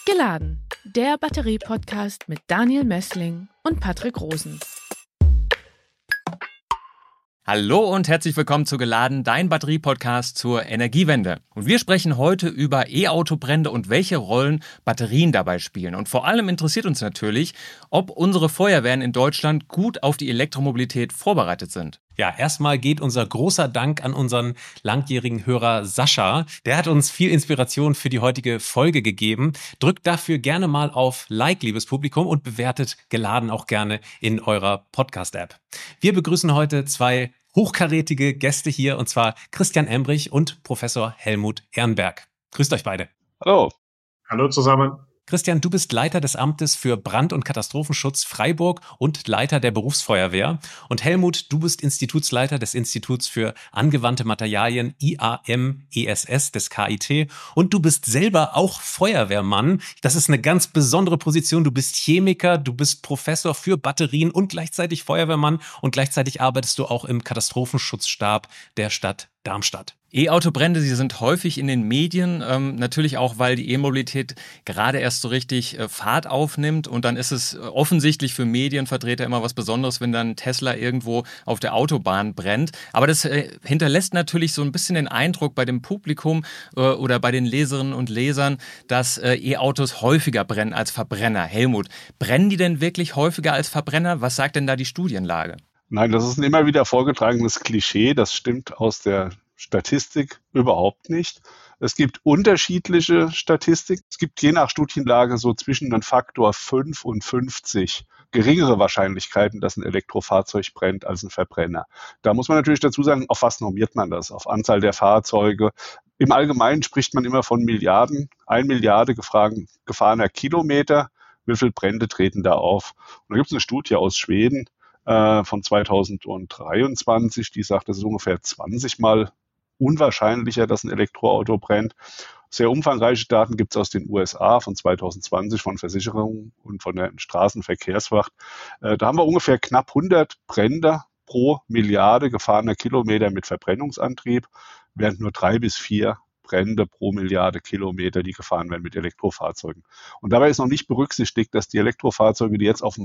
Geladen, der Batterie-Podcast mit Daniel Messling und Patrick Rosen. Hallo und herzlich willkommen zu Geladen, dein Batterie-Podcast zur Energiewende. Und wir sprechen heute über E-Auto-Brände und welche Rollen Batterien dabei spielen. Und vor allem interessiert uns natürlich, ob unsere Feuerwehren in Deutschland gut auf die Elektromobilität vorbereitet sind. Ja, erstmal geht unser großer Dank an unseren langjährigen Hörer Sascha. Der hat uns viel Inspiration für die heutige Folge gegeben. Drückt dafür gerne mal auf Like, liebes Publikum, und bewertet Geladen auch gerne in eurer Podcast-App. Wir begrüßen heute zwei hochkarätige Gäste hier, und zwar Christian Embrich und Professor Helmut Ehrenberg. Grüßt euch beide. Hallo. Hallo zusammen. Christian, du bist Leiter des Amtes für Brand- und Katastrophenschutz Freiburg und Leiter der Berufsfeuerwehr. Und Helmut, du bist Institutsleiter des Instituts für angewandte Materialien IAM-ESS des KIT. Und du bist selber auch Feuerwehrmann. Das ist eine ganz besondere Position. Du bist Chemiker, du bist Professor für Batterien und gleichzeitig Feuerwehrmann. Und gleichzeitig arbeitest du auch im Katastrophenschutzstab der Stadt Darmstadt. E-Auto-Brände, sie sind häufig in den Medien, natürlich auch, weil die E-Mobilität gerade erst so richtig Fahrt aufnimmt, und dann ist es offensichtlich für Medienvertreter immer was Besonderes, wenn dann Tesla irgendwo auf der Autobahn brennt. Aber das hinterlässt natürlich so ein bisschen den Eindruck bei dem Publikum oder bei den Leserinnen und Lesern, dass E-Autos häufiger brennen als Verbrenner. Helmut, brennen die denn wirklich häufiger als Verbrenner? Was sagt denn da die Studienlage? Nein, das ist ein immer wieder vorgetragenes Klischee. Das stimmt aus der Statistik überhaupt nicht. Es gibt unterschiedliche Statistiken. Es gibt je nach Studienlage so zwischen einem Faktor 5 und 50 geringere Wahrscheinlichkeiten, dass ein Elektrofahrzeug brennt als ein Verbrenner. Da muss man natürlich dazu sagen, auf was normiert man das? Auf Anzahl der Fahrzeuge. Im Allgemeinen spricht man immer von Milliarden, 1 Milliarde gefahrener Kilometer. Wie viele Brände treten da auf? Und da gibt es eine Studie aus Schweden von 2023, die sagt, das ist ungefähr 20 Mal unwahrscheinlicher, dass ein Elektroauto brennt. Sehr umfangreiche Daten gibt es aus den USA von 2020 von Versicherungen und von der Straßenverkehrswacht. Da haben wir ungefähr knapp 100 Brände pro Milliarde gefahrener Kilometer mit Verbrennungsantrieb, während nur 3 bis 4 Brände pro Milliarde Kilometer, die gefahren werden mit Elektrofahrzeugen. Und dabei ist noch nicht berücksichtigt, dass die Elektrofahrzeuge, die jetzt auf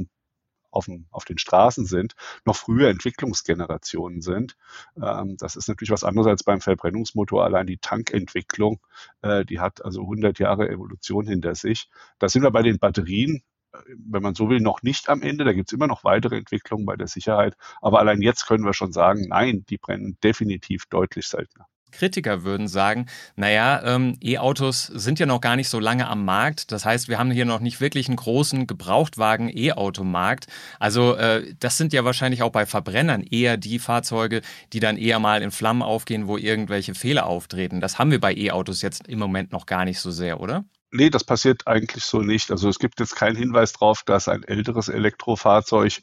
den Straßen sind, noch früher Entwicklungsgenerationen sind. Das ist natürlich was anderes als beim Verbrennungsmotor. Allein die Tankentwicklung, die hat also 100 Jahre Evolution hinter sich. Da sind wir bei den Batterien, wenn man so will, noch nicht am Ende. Da gibt es immer noch weitere Entwicklungen bei der Sicherheit. Aber allein jetzt können wir schon sagen, nein, die brennen definitiv deutlich seltener. Kritiker würden sagen, E-Autos sind ja noch gar nicht so lange am Markt. Das heißt, wir haben hier noch nicht wirklich einen großen Gebrauchtwagen-E-Auto-Markt. Also das sind ja wahrscheinlich auch bei Verbrennern eher die Fahrzeuge, die dann eher mal in Flammen aufgehen, wo irgendwelche Fehler auftreten. Das haben wir bei E-Autos jetzt im Moment noch gar nicht so sehr, oder? Nee, das passiert eigentlich so nicht. Also es gibt jetzt keinen Hinweis darauf, dass ein älteres Elektrofahrzeug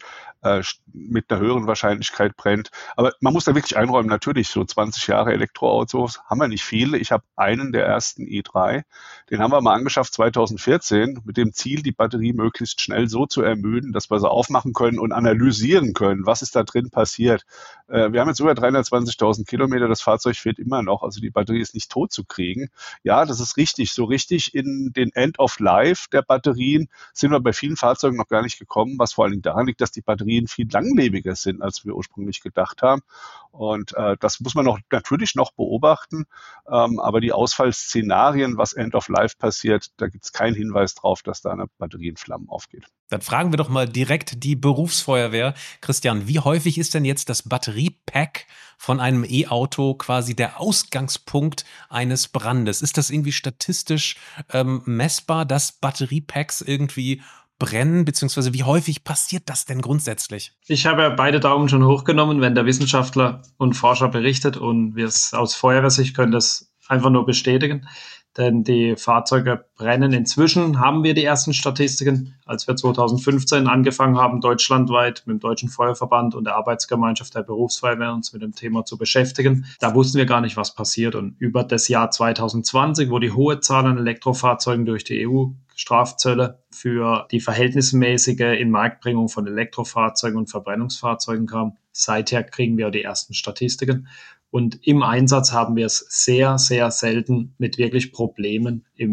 mit einer höheren Wahrscheinlichkeit brennt. Aber man muss da wirklich einräumen, natürlich, so 20 Jahre Elektroautos haben wir nicht viele. Ich habe einen der ersten i3, den haben wir mal angeschafft 2014, mit dem Ziel, die Batterie möglichst schnell so zu ermüden, dass wir sie aufmachen können und analysieren können, was ist da drin passiert. Wir haben jetzt über 320.000 Kilometer, das Fahrzeug fährt immer noch, also die Batterie ist nicht tot zu kriegen. Ja, das ist richtig. So richtig in den End of Life der Batterien sind wir bei vielen Fahrzeugen noch gar nicht gekommen, was vor allen Dingen daran liegt, dass die Batterien viel langlebiger sind, als wir ursprünglich gedacht haben. Und das muss man natürlich noch beobachten. Aber die Ausfallszenarien, was End of Life passiert, da gibt es keinen Hinweis drauf, dass da eine Batterie in Flammen aufgeht. Dann fragen wir doch mal direkt die Berufsfeuerwehr. Christian, wie häufig ist denn jetzt das Batteriepack von einem E-Auto quasi der Ausgangspunkt eines Brandes? Ist das irgendwie statistisch messbar, dass Batteriepacks irgendwie brennen, beziehungsweise wie häufig passiert das denn grundsätzlich? Ich habe ja beide Daumen schon hochgenommen, wenn der Wissenschaftler und Forscher berichtet, und wir es aus Feuerwehrsicht können das einfach nur bestätigen, denn die Fahrzeuge brennen. Inzwischen haben wir die ersten Statistiken, als wir 2015 angefangen haben, deutschlandweit mit dem Deutschen Feuerverband und der Arbeitsgemeinschaft der Berufsfeuerwehr uns mit dem Thema zu beschäftigen. Da wussten wir gar nicht, was passiert. Und über das Jahr 2020, wo die hohe Zahl an Elektrofahrzeugen durch die EU-Strafzölle für die verhältnismäßige Inmarktbringung von Elektrofahrzeugen und Verbrennungsfahrzeugen kam, seither kriegen wir die ersten Statistiken. Und im Einsatz haben wir es sehr, sehr selten mit wirklich Problemen im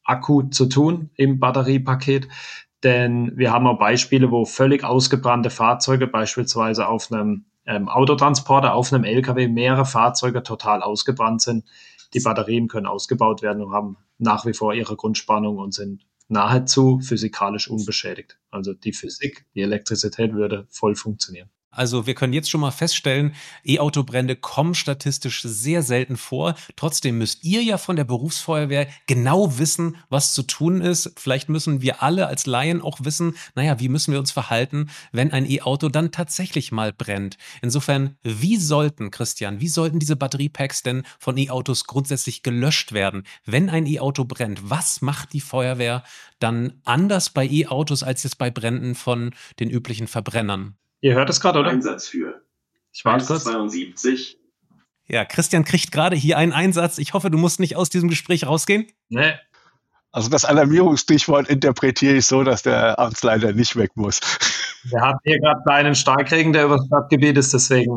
Akku zu tun im Batteriepaket. Denn wir haben auch Beispiele, wo völlig ausgebrannte Fahrzeuge, beispielsweise auf einem Autotransporter, auf einem LKW, mehrere Fahrzeuge total ausgebrannt sind. Die Batterien können ausgebaut werden und haben nach wie vor ihre Grundspannung und sind nahezu physikalisch unbeschädigt. Also die Physik, die Elektrizität würde voll funktionieren. Also wir können jetzt schon mal feststellen, E-Auto-Brände kommen statistisch sehr selten vor. Trotzdem müsst ihr ja von der Berufsfeuerwehr genau wissen, was zu tun ist. Vielleicht müssen wir alle als Laien auch wissen, wie müssen wir uns verhalten, wenn ein E-Auto dann tatsächlich mal brennt. Insofern, wie sollten diese Batteriepacks denn von E-Autos grundsätzlich gelöscht werden? Wenn ein E-Auto brennt, was macht die Feuerwehr dann anders bei E-Autos als jetzt bei Bränden von den üblichen Verbrennern? Ihr hört es gerade, oder? Einsatz für. Ich warte kurz. 72. Ja, Christian kriegt gerade hier einen Einsatz. Ich hoffe, du musst nicht aus diesem Gespräch rausgehen. Nee. Also das Alarmierungsstichwort interpretiere ich so, dass der Amtsleiter nicht weg muss. Wir haben hier gerade einen Starkregen, der über das Stadtgebiet ist, deswegen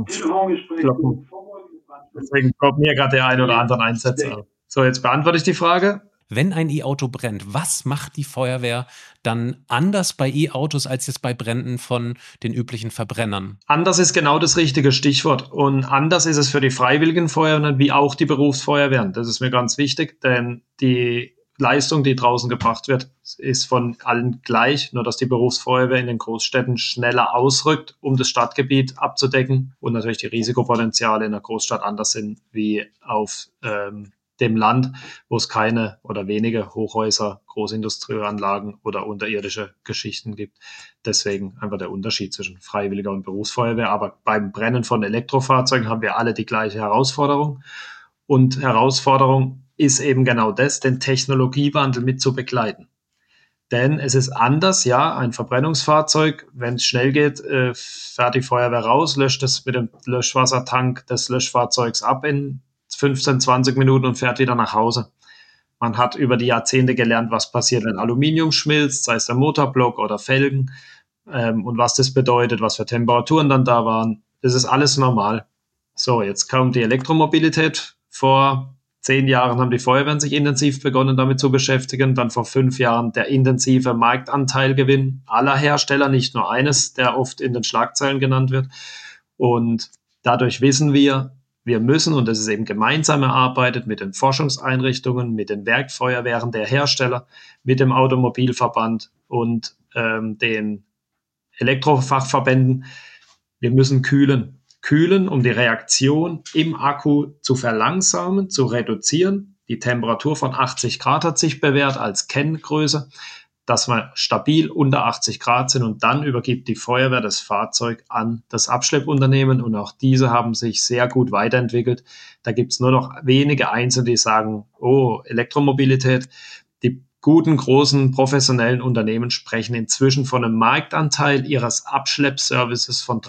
kommt mir gerade der ein oder andere Einsätze. So, jetzt beantworte ich die Frage. Wenn ein E-Auto brennt, was macht die Feuerwehr dann anders bei E-Autos als jetzt bei Bränden von den üblichen Verbrennern? Anders ist genau das richtige Stichwort. Und anders ist es für die freiwilligen Feuerwehren wie auch die Berufsfeuerwehren. Das ist mir ganz wichtig, denn die Leistung, die draußen gebracht wird, ist von allen gleich, nur dass die Berufsfeuerwehr in den Großstädten schneller ausrückt, um das Stadtgebiet abzudecken und natürlich die Risikopotenziale in der Großstadt anders sind wie auf dem Land, wo es keine oder wenige Hochhäuser, Großindustrieanlagen oder unterirdische Geschichten gibt. Deswegen einfach der Unterschied zwischen Freiwilliger und Berufsfeuerwehr. Aber beim Brennen von Elektrofahrzeugen haben wir alle die gleiche Herausforderung. Und Herausforderung ist eben genau das, den Technologiewandel mit zu begleiten. Denn es ist anders, ja, ein Verbrennungsfahrzeug, wenn es schnell geht, fährt die Feuerwehr raus, löscht es mit dem Löschwassertank des Löschfahrzeugs ab in 15, 20 Minuten und fährt wieder nach Hause. Man hat über die Jahrzehnte gelernt, was passiert, wenn Aluminium schmilzt, sei es der Motorblock oder Felgen, und was das bedeutet, was für Temperaturen dann da waren. Das ist alles normal. So, jetzt kommt die Elektromobilität. Vor 10 Jahren haben die Feuerwehren sich intensiv begonnen, damit zu beschäftigen. Dann vor 5 Jahren der intensive Marktanteilgewinn aller Hersteller, nicht nur eines, der oft in den Schlagzeilen genannt wird. Und dadurch wissen wir müssen, und das ist eben gemeinsam erarbeitet mit den Forschungseinrichtungen, mit den Werkfeuerwehren der Hersteller, mit dem Automobilverband und den Elektrofachverbänden, wir müssen kühlen, um die Reaktion im Akku zu verlangsamen, zu reduzieren. Die Temperatur von 80 Grad hat sich bewährt als Kenngröße, dass wir stabil unter 80 Grad sind, und dann übergibt die Feuerwehr das Fahrzeug an das Abschleppunternehmen, und auch diese haben sich sehr gut weiterentwickelt. Da gibt es nur noch wenige Einzelne, die sagen, oh, Elektromobilität. Die guten, großen, professionellen Unternehmen sprechen inzwischen von einem Marktanteil ihres Abschleppservices von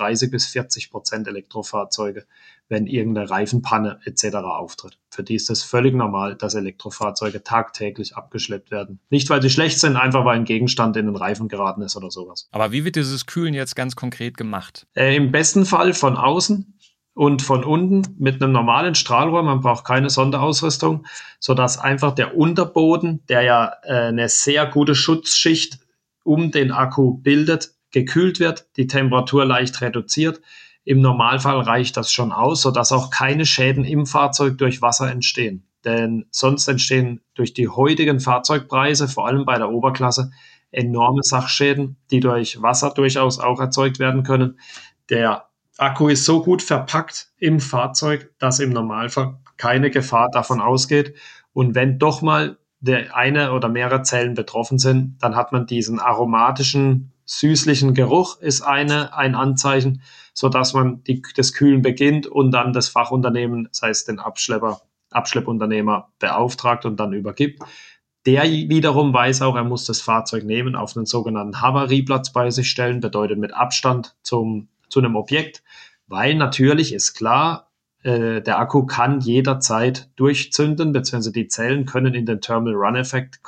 30-40% Elektrofahrzeuge, wenn irgendeine Reifenpanne etc. auftritt. Für die ist es völlig normal, dass Elektrofahrzeuge tagtäglich abgeschleppt werden. Nicht, weil sie schlecht sind, einfach weil ein Gegenstand in den Reifen geraten ist oder sowas. Aber wie wird dieses Kühlen jetzt ganz konkret gemacht? Im besten Fall von außen und von unten mit einem normalen Strahlrohr. Man braucht keine Sonderausrüstung, sodass einfach der Unterboden, der ja eine sehr gute Schutzschicht um den Akku bildet, gekühlt wird, die Temperatur leicht reduziert. Im Normalfall reicht das schon aus, sodass auch keine Schäden im Fahrzeug durch Wasser entstehen. Denn sonst entstehen durch die heutigen Fahrzeugpreise, vor allem bei der Oberklasse, enorme Sachschäden, die durch Wasser durchaus auch erzeugt werden können. Der Akku ist so gut verpackt im Fahrzeug, dass im Normalfall keine Gefahr davon ausgeht. Und wenn doch mal der eine oder mehrere Zellen betroffen sind, dann hat man diesen aromatischen, süßlichen Geruch, ist ein Anzeichen, sodass man das Kühlen beginnt und dann das Fachunternehmen, das heißt den Abschleppunternehmer, beauftragt und dann übergibt. Der wiederum weiß auch, er muss das Fahrzeug nehmen, auf einen sogenannten Havarieplatz bei sich stellen, bedeutet mit Abstand zu einem Objekt, weil natürlich ist klar, der Akku kann jederzeit durchzünden, beziehungsweise die Zellen können in den Thermal Runaway-Effekt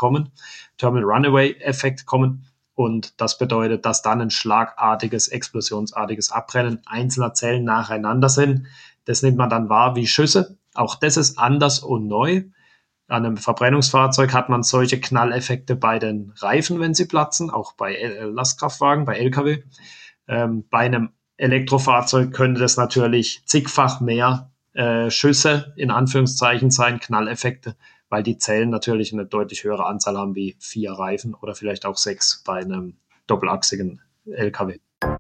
kommen. Und das bedeutet, dass dann ein schlagartiges, explosionsartiges Abbrennen einzelner Zellen nacheinander sind. Das nimmt man dann wahr wie Schüsse. Auch das ist anders und neu. An einem Verbrennungsfahrzeug hat man solche Knalleffekte bei den Reifen, wenn sie platzen, auch bei Lastkraftwagen, bei Lkw. Bei einem Elektrofahrzeug könnte das natürlich zigfach mehr Schüsse in Anführungszeichen sein, Knalleffekte, weil die Zellen natürlich eine deutlich höhere Anzahl haben wie 4 Reifen oder vielleicht auch 6 bei einem doppelachsigen Lkw.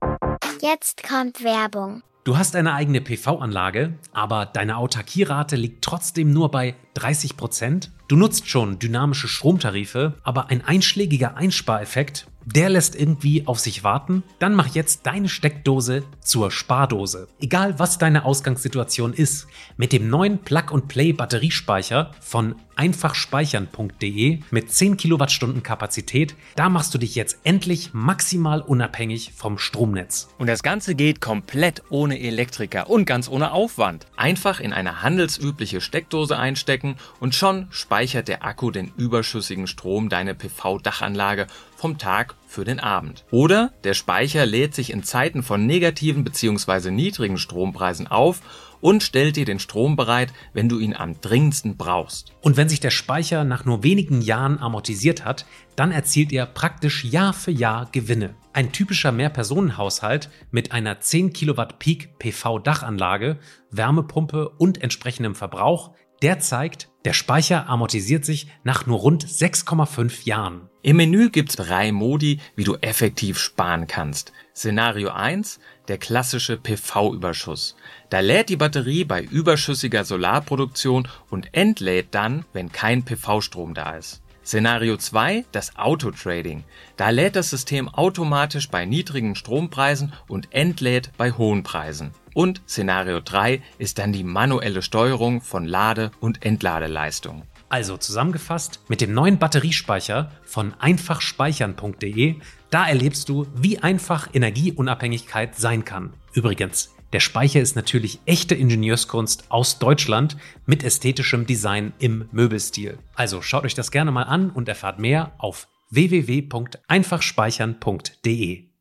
Jetzt kommt Werbung. Du hast eine eigene PV-Anlage, aber deine Autarkierate liegt trotzdem nur bei 30%. Du nutzt schon dynamische Stromtarife, aber ein einschlägiger Einspareffekt, der lässt irgendwie auf sich warten. Dann mach jetzt deine Steckdose zur Spardose. Egal was deine Ausgangssituation ist, mit dem neuen Plug-and-Play-Batteriespeicher von einfachspeichern.de mit 10 Kilowattstunden Kapazität, da machst du dich jetzt endlich maximal unabhängig vom Stromnetz. Und das Ganze geht komplett ohne Elektriker und ganz ohne Aufwand. Einfach in eine handelsübliche Steckdose einstecken und schon speichert der Akku den überschüssigen Strom deiner PV-Dachanlage vom Tag für den Abend. Oder der Speicher lädt sich in Zeiten von negativen bzw. niedrigen Strompreisen auf und stellt dir den Strom bereit, wenn du ihn am dringendsten brauchst. Und wenn sich der Speicher nach nur wenigen Jahren amortisiert hat, dann erzielt er praktisch Jahr für Jahr Gewinne. Ein typischer Mehrpersonenhaushalt mit einer 10 Kilowatt Peak PV-Dachanlage, Wärmepumpe und entsprechendem Verbrauch, der zeigt, der Speicher amortisiert sich nach nur rund 6,5 Jahren. Im Menü gibt's 3 Modi, wie du effektiv sparen kannst. Szenario 1, der klassische PV-Überschuss. Da lädt die Batterie bei überschüssiger Solarproduktion und entlädt dann, wenn kein PV-Strom da ist. Szenario 2, das Autotrading. Da lädt das System automatisch bei niedrigen Strompreisen und entlädt bei hohen Preisen. Und Szenario 3 ist dann die manuelle Steuerung von Lade- und Entladeleistung. Also zusammengefasst, mit dem neuen Batteriespeicher von einfachspeichern.de, da erlebst du, wie einfach Energieunabhängigkeit sein kann. Übrigens, der Speicher ist natürlich echte Ingenieurskunst aus Deutschland mit ästhetischem Design im Möbelstil. Also schaut euch das gerne mal an und erfahrt mehr auf www.einfachspeichern.de.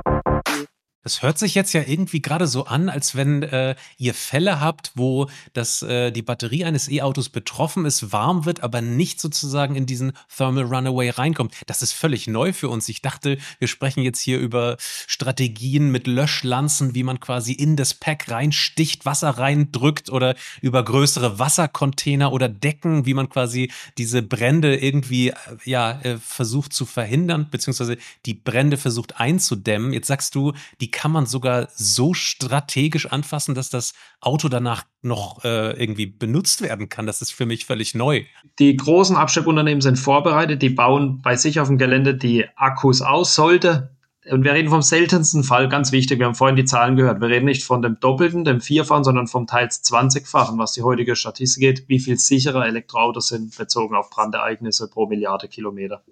Das hört sich jetzt ja irgendwie gerade so an, als wenn ihr Fälle habt, wo die Batterie eines E-Autos betroffen ist, warm wird, aber nicht sozusagen in diesen Thermal Runaway reinkommt. Das ist völlig neu für uns. Ich dachte, wir sprechen jetzt hier über Strategien mit Löschlanzen, wie man quasi in das Pack reinsticht, Wasser reindrückt oder über größere Wassercontainer oder Decken, wie man quasi diese Brände irgendwie versucht zu verhindern, beziehungsweise die Brände versucht einzudämmen. Jetzt sagst du, die kann man sogar so strategisch anfassen, dass das Auto danach noch irgendwie benutzt werden kann. Das ist für mich völlig neu. Die großen Abschleppunternehmen sind vorbereitet, die bauen bei sich auf dem Gelände die Akkus aus, sollte. Und wir reden vom seltensten Fall, ganz wichtig, wir haben vorhin die Zahlen gehört, wir reden nicht von dem Doppelten, dem Vierfachen, sondern vom teils 20-fachen, was die heutige Statistik geht, wie viel sicherer Elektroautos sind, bezogen auf Brandereignisse pro Milliarde Kilometer.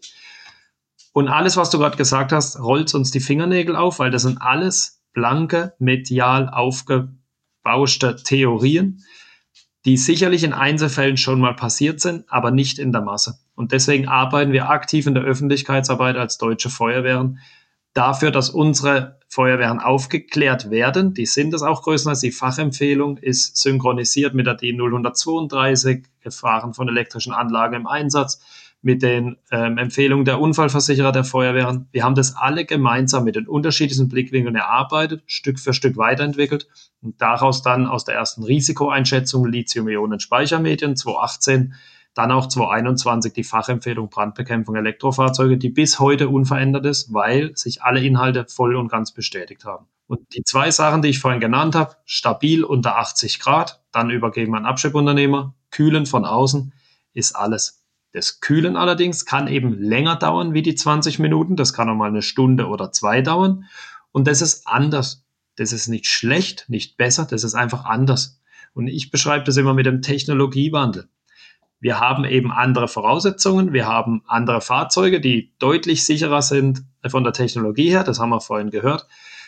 Und alles, was du gerade gesagt hast, rollt uns die Fingernägel auf, weil das sind alles blanke, medial aufgebauschte Theorien, die sicherlich in Einzelfällen schon mal passiert sind, aber nicht in der Masse. Und deswegen arbeiten wir aktiv in der Öffentlichkeitsarbeit als Deutsche Feuerwehren dafür, dass unsere Feuerwehren aufgeklärt werden. Die sind es auch größtenteils. Die Fachempfehlung ist synchronisiert mit der DIN 0132, Gefahren von elektrischen Anlagen im Einsatz, mit den Empfehlungen der Unfallversicherer der Feuerwehren. Wir haben das alle gemeinsam mit den unterschiedlichen Blickwinkeln erarbeitet, Stück für Stück weiterentwickelt und daraus dann aus der ersten Risikoeinschätzung Lithium-Ionen-Speichermedien 2018, dann auch 2021 die Fachempfehlung Brandbekämpfung Elektrofahrzeuge, die bis heute unverändert ist, weil sich alle Inhalte voll und ganz bestätigt haben. Und die 2 Sachen, die ich vorhin genannt habe, stabil unter 80 Grad, dann übergeben an Abschleppunternehmer, kühlen von außen, ist alles. Das Kühlen allerdings kann eben länger dauern wie die 20 Minuten. Das kann auch mal 1 Stunde oder 2 dauern. Und das ist anders. Das ist nicht schlecht, nicht besser. Das ist einfach anders. Und ich beschreibe das immer mit dem Technologiewandel. Wir haben eben andere Voraussetzungen. Wir haben andere Fahrzeuge, die deutlich sicherer sind von der Technologie her. Das haben wir vorhin gehört.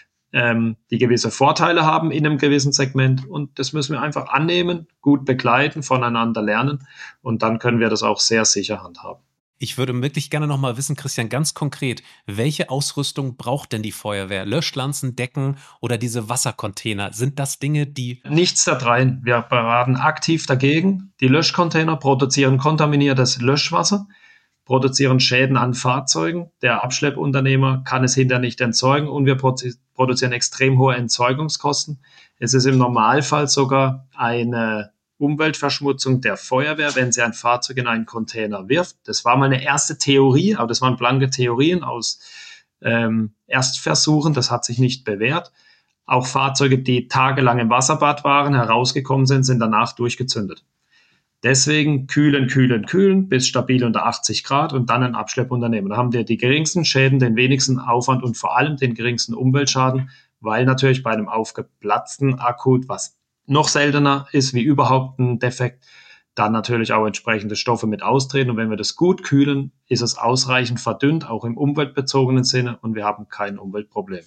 Die gewisse Vorteile haben in einem gewissen Segment und das müssen wir einfach annehmen, gut begleiten, voneinander lernen und dann können wir das auch sehr sicher handhaben. Ich würde wirklich gerne noch mal wissen, Christian, ganz konkret, welche Ausrüstung braucht denn die Feuerwehr? Löschlanzen, Decken oder diese Wassercontainer? Sind das Dinge, die... Nichts der dreien. Wir beraten aktiv dagegen. Die Löschcontainer produzieren kontaminiertes Löschwasser, produzieren Schäden an Fahrzeugen. Der Abschleppunternehmer kann es hinterher nicht entsorgen und wir produzieren extrem hohe Entsorgungskosten. Es ist im Normalfall sogar eine Umweltverschmutzung der Feuerwehr, wenn sie ein Fahrzeug in einen Container wirft. Das war mal eine erste Theorie, aber das waren blanke Theorien aus Erstversuchen. Das hat sich nicht bewährt. Auch Fahrzeuge, die tagelang im Wasserbad waren, herausgekommen sind danach durchgezündet. Deswegen kühlen bis stabil unter 80 Grad und dann ein Abschleppunternehmen. Da haben wir die geringsten Schäden, den wenigsten Aufwand und vor allem den geringsten Umweltschaden, weil natürlich bei einem aufgeplatzten Akku, was noch seltener ist wie überhaupt ein Defekt, dann natürlich auch entsprechende Stoffe mit austreten. Und wenn wir das gut kühlen, ist es ausreichend verdünnt, auch im umweltbezogenen Sinne, und wir haben kein Umweltproblem.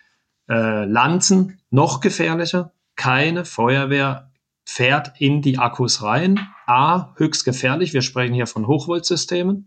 Lanzen, noch gefährlicher. Keine Feuerwehr fährt in die Akkus rein. A, höchst gefährlich. Wir sprechen hier von Hochvoltsystemen.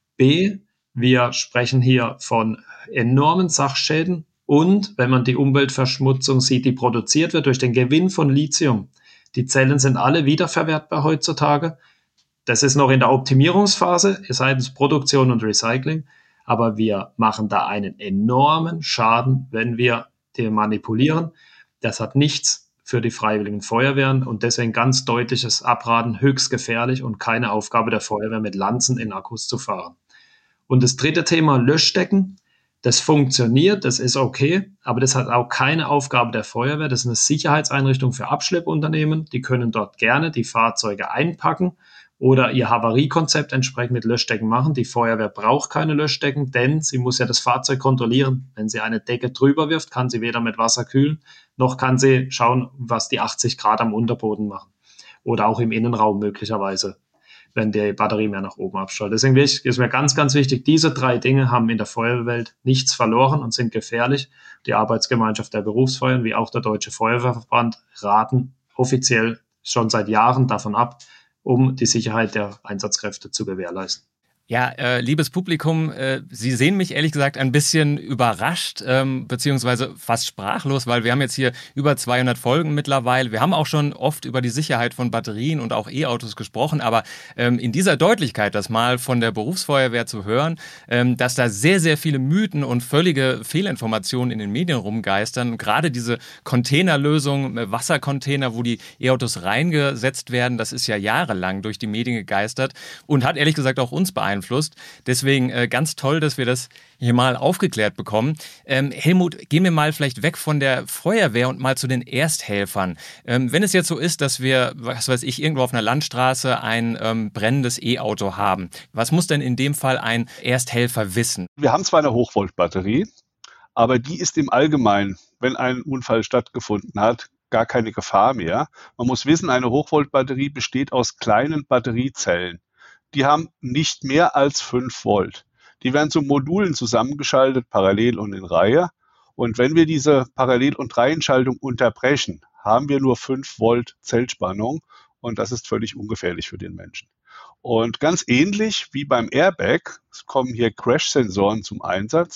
B, wir sprechen hier von enormen Sachschäden. Und wenn man die Umweltverschmutzung sieht, die produziert wird durch den Gewinn von Lithium, die Zellen sind alle wiederverwertbar heutzutage. Das ist noch in der Optimierungsphase seitens Produktion und Recycling. Aber wir machen da einen enormen Schaden, wenn wir die manipulieren. Das hat nichts für die freiwilligen Feuerwehren und deswegen ganz deutliches Abraten, höchst gefährlich und keine Aufgabe der Feuerwehr, mit Lanzen in Akkus zu fahren. Und das dritte Thema, Löschdecken. Das funktioniert, das ist okay, aber das hat auch keine Aufgabe der Feuerwehr. Das ist eine Sicherheitseinrichtung für Abschleppunternehmen. Die können dort gerne die Fahrzeuge einpacken oder ihr Havariekonzept entsprechend mit Löschdecken machen. Die Feuerwehr braucht keine Löschdecken, denn sie muss ja das Fahrzeug kontrollieren. Wenn sie eine Decke drüber wirft, kann sie weder mit Wasser kühlen, noch kann sie schauen, was die 80 Grad am Unterboden machen. Oder auch im Innenraum möglicherweise, wenn die Batterie mehr nach oben abstrahlt. Deswegen ist mir ganz, ganz wichtig, diese drei Dinge haben in der Feuerwehrwelt nichts verloren und sind gefährlich. Die Arbeitsgemeinschaft der Berufsfeuern wie auch der Deutsche Feuerwehrverband raten offiziell schon seit Jahren davon ab, um die Sicherheit der Einsatzkräfte zu gewährleisten. Ja, liebes Publikum, Sie sehen mich ehrlich gesagt ein bisschen überrascht, beziehungsweise fast sprachlos, weil wir haben jetzt hier über 200 Folgen mittlerweile. Wir haben auch schon oft über die Sicherheit von Batterien und auch E-Autos gesprochen, aber in dieser Deutlichkeit, das mal von der Berufsfeuerwehr zu hören, dass da sehr, sehr viele Mythen und völlige Fehlinformationen in den Medien rumgeistern. Gerade diese Containerlösung, Wassercontainer, wo die E-Autos reingesetzt werden, das ist ja jahrelang durch die Medien gegeistert und hat ehrlich gesagt auch uns beeinflusst. Deswegen ganz toll, dass wir das hier mal aufgeklärt bekommen. Helmut, gehen wir mal vielleicht weg von der Feuerwehr und mal zu den Ersthelfern. Wenn es jetzt so ist, dass wir, was weiß ich, irgendwo auf einer Landstraße ein brennendes E-Auto haben, was muss denn in dem Fall ein Ersthelfer wissen? Wir haben zwar eine Hochvoltbatterie, aber die ist im Allgemeinen, wenn ein Unfall stattgefunden hat, gar keine Gefahr mehr. Man muss wissen, eine Hochvoltbatterie besteht aus kleinen Batteriezellen. Die haben nicht mehr als 5 Volt. Die werden zu Modulen zusammengeschaltet, parallel und in Reihe. Und wenn wir diese Parallel- und Reihenschaltung unterbrechen, haben wir nur 5 Volt Zellspannung und das ist völlig ungefährlich für den Menschen. Und ganz ähnlich wie beim Airbag, es kommen hier Crash-Sensoren zum Einsatz.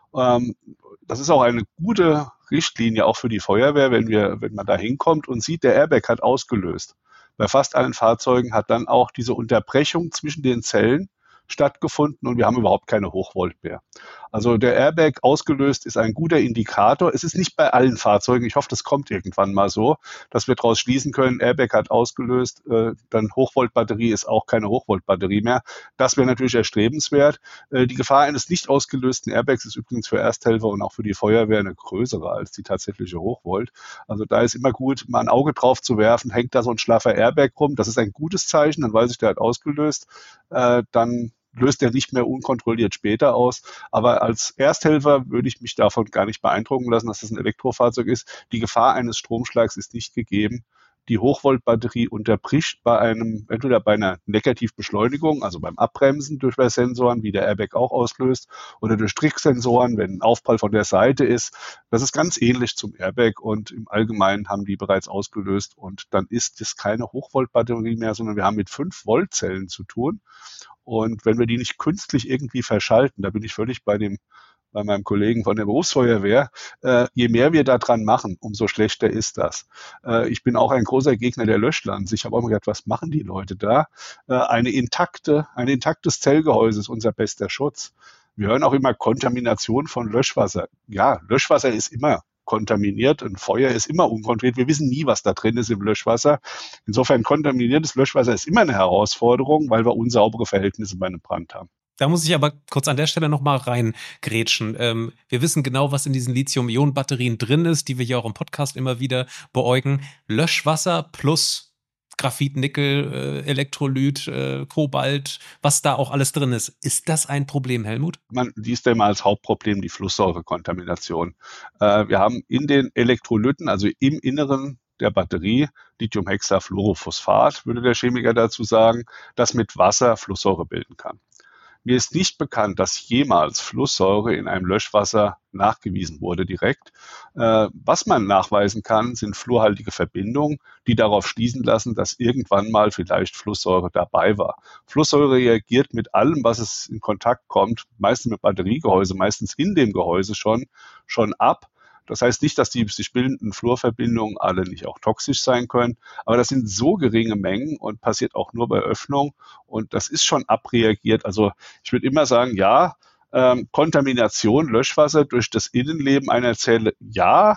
Das ist auch eine gute Richtlinie auch für die Feuerwehr, wenn man da hinkommt und sieht, der Airbag hat ausgelöst. Bei fast allen Fahrzeugen hat dann auch diese Unterbrechung zwischen den Zellen stattgefunden und wir haben überhaupt keine Hochvolt mehr. Also der Airbag ausgelöst ist ein guter Indikator. Es ist nicht bei allen Fahrzeugen. Ich hoffe, das kommt irgendwann mal so, dass wir daraus schließen können, Airbag hat ausgelöst, dann Hochvoltbatterie ist auch keine Hochvoltbatterie mehr. Das wäre natürlich erstrebenswert. Die Gefahr eines nicht ausgelösten Airbags ist übrigens für Ersthelfer und auch für die Feuerwehr eine größere als die tatsächliche Hochvolt. Also da ist immer gut, mal ein Auge drauf zu werfen, hängt da so ein schlaffer Airbag rum. Das ist ein gutes Zeichen, dann weiß ich, der hat ausgelöst. Dann löst er nicht mehr unkontrolliert später aus. Aber als Ersthelfer würde ich mich davon gar nicht beeindrucken lassen, dass das ein Elektrofahrzeug ist. Die Gefahr eines Stromschlags ist nicht gegeben. Die Hochvoltbatterie unterbricht entweder bei einer Negativbeschleunigung, also beim Abbremsen durch Sensoren, wie der Airbag auch auslöst, oder durch Tricksensoren, wenn ein Aufprall von der Seite ist. Das ist ganz ähnlich zum Airbag und im Allgemeinen haben die bereits ausgelöst und dann ist es keine Hochvoltbatterie mehr, sondern wir haben mit 5 Volt Zellen zu tun. Und wenn wir die nicht künstlich irgendwie verschalten, da bin ich völlig bei meinem Kollegen von der Berufsfeuerwehr, je mehr wir da dran machen, umso schlechter ist das. Ich bin auch ein großer Gegner der Löschlanze. Ich habe auch immer gedacht, was machen die Leute da? Ein intaktes Zellgehäuse ist unser bester Schutz. Wir hören auch immer Kontamination von Löschwasser. Ja, Löschwasser ist immer kontaminiert, ein Feuer ist immer unkontrolliert. Wir wissen nie, was da drin ist im Löschwasser. Insofern kontaminiertes Löschwasser ist immer eine Herausforderung, weil wir unsaubere Verhältnisse bei einem Brand haben. Da muss ich aber kurz an der Stelle nochmal reingrätschen. Wir wissen genau, was in diesen Lithium-Ionen-Batterien drin ist, die wir hier auch im Podcast immer wieder beäugen. Löschwasser plus Graphit, Nickel, Elektrolyt, Kobalt, was da auch alles drin ist. Ist das ein Problem, Helmut? Man liest ja immer als Hauptproblem die Flusssäurekontamination. Wir haben in den Elektrolyten, also im Inneren der Batterie, Lithiumhexafluorophosphat, würde der Chemiker dazu sagen, das mit Wasser Flusssäure bilden kann. Mir ist nicht bekannt, dass jemals Flusssäure in einem Löschwasser nachgewiesen wurde direkt. Was man nachweisen kann, sind fluorhaltige Verbindungen, die darauf schließen lassen, dass irgendwann mal vielleicht Flusssäure dabei war. Flusssäure reagiert mit allem, was es in Kontakt kommt, meistens mit Batteriegehäuse, meistens in dem Gehäuse schon ab. Das heißt nicht, dass die sich bildenden Fluorverbindungen alle nicht auch toxisch sein können, aber das sind so geringe Mengen und passiert auch nur bei Öffnung und das ist schon abreagiert. Also ich würde immer sagen, ja, Kontamination, Löschwasser durch das Innenleben einer Zelle, ja,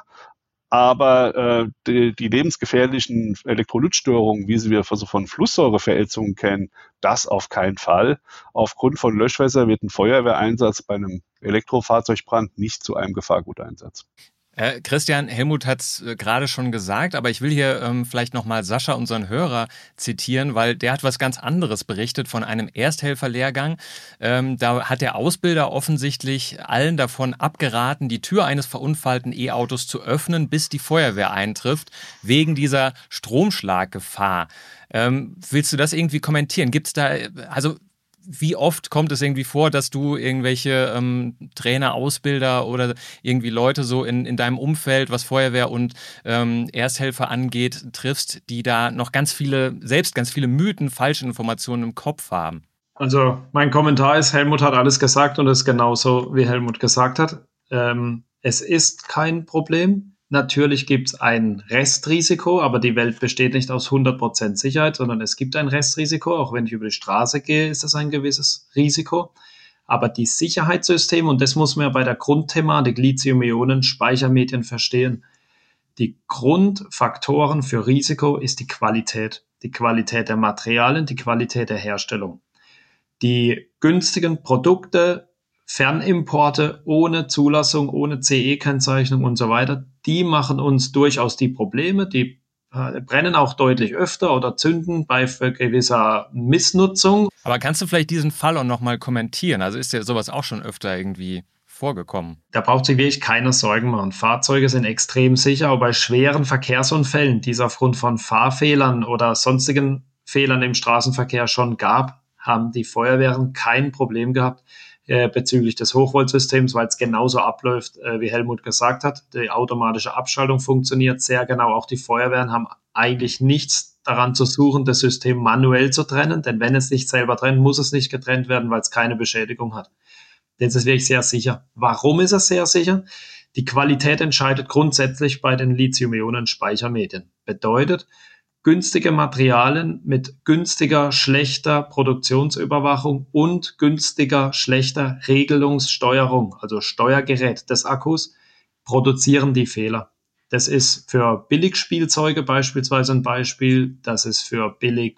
aber die lebensgefährlichen Elektrolytstörungen, wie sie wir von Flusssäureverälzungen kennen, das auf keinen Fall. Aufgrund von Löschwasser wird ein Feuerwehreinsatz bei einem Elektrofahrzeugbrand nicht zu einem Gefahrguteinsatz. Christian, Helmut hat es gerade schon gesagt, aber ich will hier vielleicht nochmal Sascha, unseren Hörer, zitieren, weil der hat was ganz anderes berichtet von einem Ersthelferlehrgang. Da hat der Ausbilder offensichtlich allen davon abgeraten, die Tür eines verunfallten E-Autos zu öffnen, bis die Feuerwehr eintrifft, wegen dieser Stromschlaggefahr. Willst du das irgendwie kommentieren? Gibt's da, also wie oft kommt es irgendwie vor, dass du irgendwelche Trainer, Ausbilder oder irgendwie Leute so in deinem Umfeld, was Feuerwehr und Ersthelfer angeht, triffst, die da noch ganz viele Mythen, falsche Informationen im Kopf haben? Also mein Kommentar ist, Helmut hat alles gesagt und es ist genauso, wie Helmut gesagt hat. Es ist kein Problem. Natürlich gibt es ein Restrisiko, aber die Welt besteht nicht aus 100% Sicherheit, sondern es gibt ein Restrisiko. Auch wenn ich über die Straße gehe, ist das ein gewisses Risiko. Aber die Sicherheitssysteme, und das muss man ja bei der Grundthematik Lithium-Ionen-Speichermedien verstehen, die Grundfaktoren für Risiko ist die Qualität. Die Qualität der Materialien, die Qualität der Herstellung. Die günstigen Produkte, Fernimporte ohne Zulassung, ohne CE-Kennzeichnung und so weiter, die machen uns durchaus die Probleme, die brennen auch deutlich öfter oder zünden bei gewisser Missnutzung. Aber kannst du vielleicht diesen Fall auch nochmal kommentieren? Also ist ja sowas auch schon öfter irgendwie vorgekommen? Da braucht sich wirklich keiner Sorgen machen. Fahrzeuge sind extrem sicher, aber bei schweren Verkehrsunfällen, die es aufgrund von Fahrfehlern oder sonstigen Fehlern im Straßenverkehr schon gab, haben die Feuerwehren kein Problem gehabt bezüglich des Hochvoltsystems, weil es genauso abläuft, wie Helmut gesagt hat. Die automatische Abschaltung funktioniert sehr genau. Auch die Feuerwehren haben eigentlich nichts daran zu suchen, das System manuell zu trennen, denn wenn es nicht selber trennt, muss es nicht getrennt werden, weil es keine Beschädigung hat. Das ist wirklich sehr sicher. Warum ist es sehr sicher? Die Qualität entscheidet grundsätzlich bei den Lithium-Ionen-Speichermedien. Bedeutet, günstige Materialien mit günstiger, schlechter Produktionsüberwachung und günstiger, schlechter Regelungssteuerung, also Steuergerät des Akkus, produzieren die Fehler. Das ist für Billigspielzeuge beispielsweise ein Beispiel, das ist für billig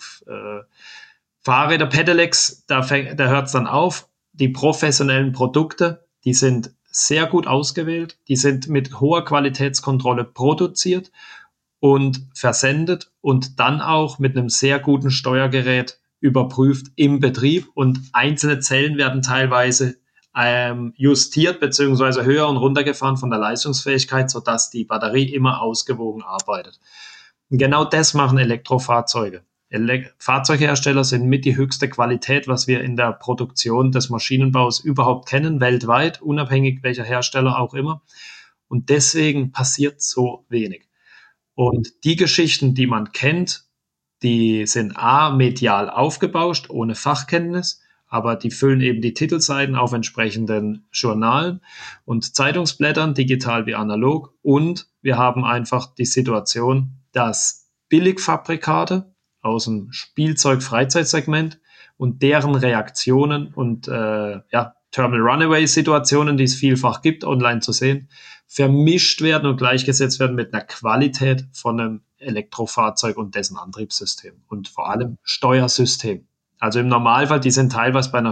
Fahrräder, Pedelecs, da hört es dann auf. Die professionellen Produkte, die sind sehr gut ausgewählt, die sind mit hoher Qualitätskontrolle produziert und versendet und dann auch mit einem sehr guten Steuergerät überprüft im Betrieb und einzelne Zellen werden teilweise justiert bzw. höher und runter gefahren von der Leistungsfähigkeit, sodass die Batterie immer ausgewogen arbeitet. Und genau das machen Elektrofahrzeuge. Fahrzeughersteller sind mit die höchste Qualität, was wir in der Produktion des Maschinenbaus überhaupt kennen, weltweit, unabhängig welcher Hersteller auch immer. Und deswegen passiert so wenig. Und die Geschichten, die man kennt, die sind medial aufgebauscht, ohne Fachkenntnis, aber die füllen eben die Titelseiten auf entsprechenden Journalen und Zeitungsblättern, digital wie analog. Und wir haben einfach die Situation, dass Billigfabrikate aus dem Spielzeug-Freizeitsegment und deren Reaktionen und Terminal Runaway-Situationen, die es vielfach gibt, online zu sehen, vermischt werden und gleichgesetzt werden mit einer Qualität von einem Elektrofahrzeug und dessen Antriebssystem und vor allem Steuersystem. Also im Normalfall, die sind teilweise bei einer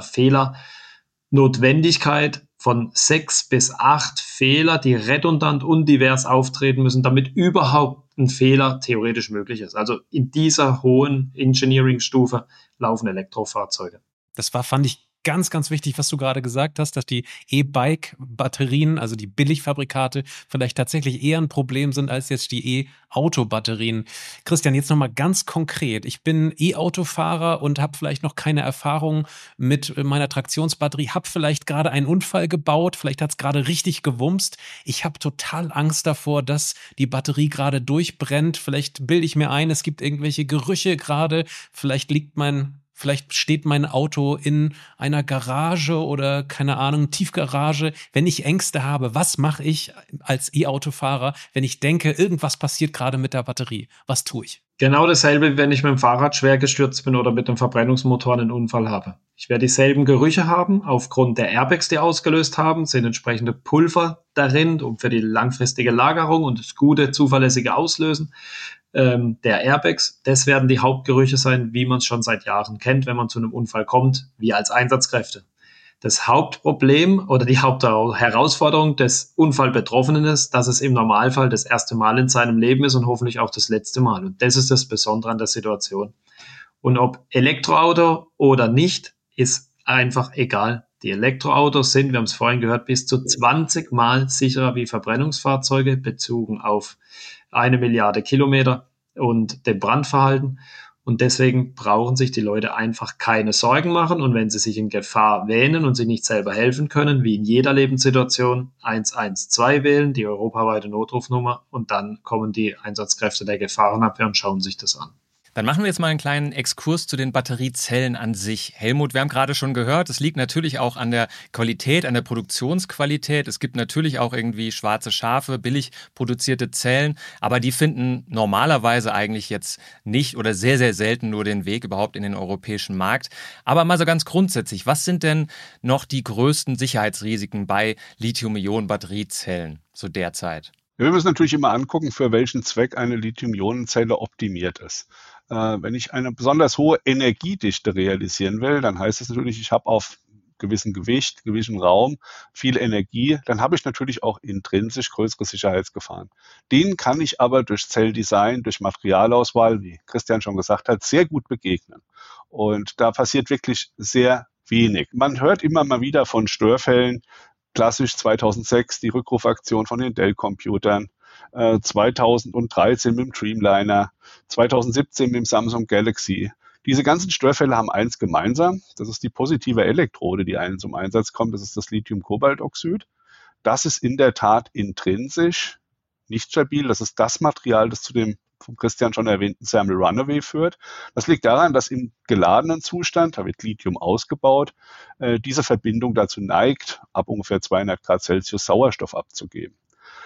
Fehlernotwendigkeit von 6 bis 8 Fehler, die redundant und divers auftreten müssen, damit überhaupt ein Fehler theoretisch möglich ist. Also in dieser hohen Engineering-Stufe laufen Elektrofahrzeuge. Fand ich ganz, ganz wichtig, was du gerade gesagt hast, dass die E-Bike-Batterien, also die Billigfabrikate, vielleicht tatsächlich eher ein Problem sind als jetzt die E-Auto-Batterien. Christian, jetzt nochmal ganz konkret. Ich bin E-Autofahrer und habe vielleicht noch keine Erfahrung mit meiner Traktionsbatterie, habe vielleicht gerade einen Unfall gebaut, vielleicht hat es gerade richtig gewumst. Ich habe total Angst davor, dass die Batterie gerade durchbrennt. Vielleicht bilde ich mir ein, es gibt irgendwelche Gerüche gerade, vielleicht steht mein Auto in einer Garage oder, keine Ahnung, Tiefgarage. Wenn ich Ängste habe, was mache ich als E-Autofahrer, wenn ich denke, irgendwas passiert gerade mit der Batterie? Was tue ich? Genau dasselbe, wie wenn ich mit dem Fahrrad schwer gestürzt bin oder mit einem Verbrennungsmotor einen Unfall habe. Ich werde dieselben Gerüche haben, aufgrund der Airbags, die ausgelöst haben, sind entsprechende Pulver darin, um für die langfristige Lagerung und das gute, zuverlässige Auslösen der Airbags. Das werden die Hauptgerüche sein, wie man es schon seit Jahren kennt, wenn man zu einem Unfall kommt, wir als Einsatzkräfte. Das Hauptproblem oder die Hauptherausforderung des Unfallbetroffenen ist, dass es im Normalfall das erste Mal in seinem Leben ist und hoffentlich auch das letzte Mal. Und das ist das Besondere an der Situation. Und ob Elektroauto oder nicht, ist einfach egal. Die Elektroautos sind, wir haben es vorhin gehört, bis zu 20 Mal sicherer wie Verbrennungsfahrzeuge bezogen auf 1 Milliarde Kilometer und dem Brandverhalten. Und deswegen brauchen sich die Leute einfach keine Sorgen machen. Und wenn sie sich in Gefahr wähnen und sich nicht selber helfen können, wie in jeder Lebenssituation, 112 wählen, die europaweite Notrufnummer. Und dann kommen die Einsatzkräfte der Gefahrenabwehr und schauen sich das an. Dann machen wir jetzt mal einen kleinen Exkurs zu den Batteriezellen an sich. Helmut, wir haben gerade schon gehört, es liegt natürlich auch an der Qualität, an der Produktionsqualität. Es gibt natürlich auch irgendwie schwarze Schafe, billig produzierte Zellen, aber die finden normalerweise eigentlich jetzt nicht oder sehr, sehr selten nur den Weg überhaupt in den europäischen Markt. Aber mal so ganz grundsätzlich, was sind denn noch die größten Sicherheitsrisiken bei Lithium-Ionen-Batteriezellen so derzeit? Wir müssen natürlich immer angucken, für welchen Zweck eine Lithium-Ionen-Zelle optimiert ist. Wenn ich eine besonders hohe Energiedichte realisieren will, dann heißt es natürlich, ich habe auf gewissen Gewicht, gewissen Raum viel Energie, dann habe ich natürlich auch intrinsisch größere Sicherheitsgefahren. Denen kann ich aber durch Zelldesign, durch Materialauswahl, wie Christian schon gesagt hat, sehr gut begegnen. Und da passiert wirklich sehr wenig. Man hört immer mal wieder von Störfällen, klassisch 2006 die Rückrufaktion von den Dell-Computern, 2013 mit dem Dreamliner, 2017 mit dem Samsung Galaxy. Diese ganzen Störfälle haben eins gemeinsam, das ist die positive Elektrode, die einen zum Einsatz kommt, das ist das Lithium-Kobaltoxid. Das ist in der Tat intrinsisch nicht stabil, das ist das Material, das zu dem von Christian schon erwähnten Thermal Runaway führt. Das liegt daran, dass im geladenen Zustand, da wird Lithium ausgebaut, diese Verbindung dazu neigt, ab ungefähr 200 Grad Celsius Sauerstoff abzugeben.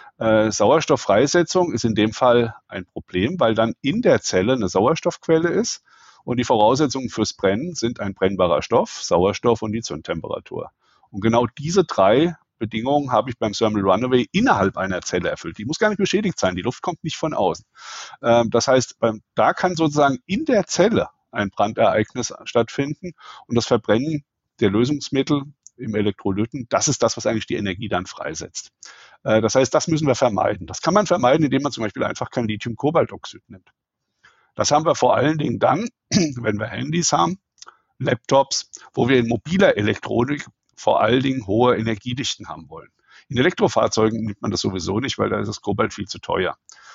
Sauerstofffreisetzung ist in dem Fall ein Problem, weil dann in der Zelle eine Sauerstoffquelle ist und die Voraussetzungen fürs Brennen sind ein brennbarer Stoff, Sauerstoff und die Zündtemperatur. Und genau diese 3 Bedingungen habe ich beim Thermal Runaway innerhalb einer Zelle erfüllt. Die muss gar nicht beschädigt sein, die Luft kommt nicht von außen. Das heißt, da kann sozusagen in der Zelle ein Brandereignis stattfinden und das Verbrennen der Lösungsmittel im Elektrolyten, das ist das, was eigentlich die Energie dann freisetzt. Das heißt, das müssen wir vermeiden. Das kann man vermeiden, indem man zum Beispiel einfach kein Lithium-Kobaltoxid nimmt. Das haben wir vor allen Dingen dann, wenn wir Handys haben, Laptops, wo wir in mobiler Elektronik vor allen Dingen hohe Energiedichten haben wollen. In Elektrofahrzeugen nimmt man das sowieso nicht, weil da ist das Kobalt viel zu teuer.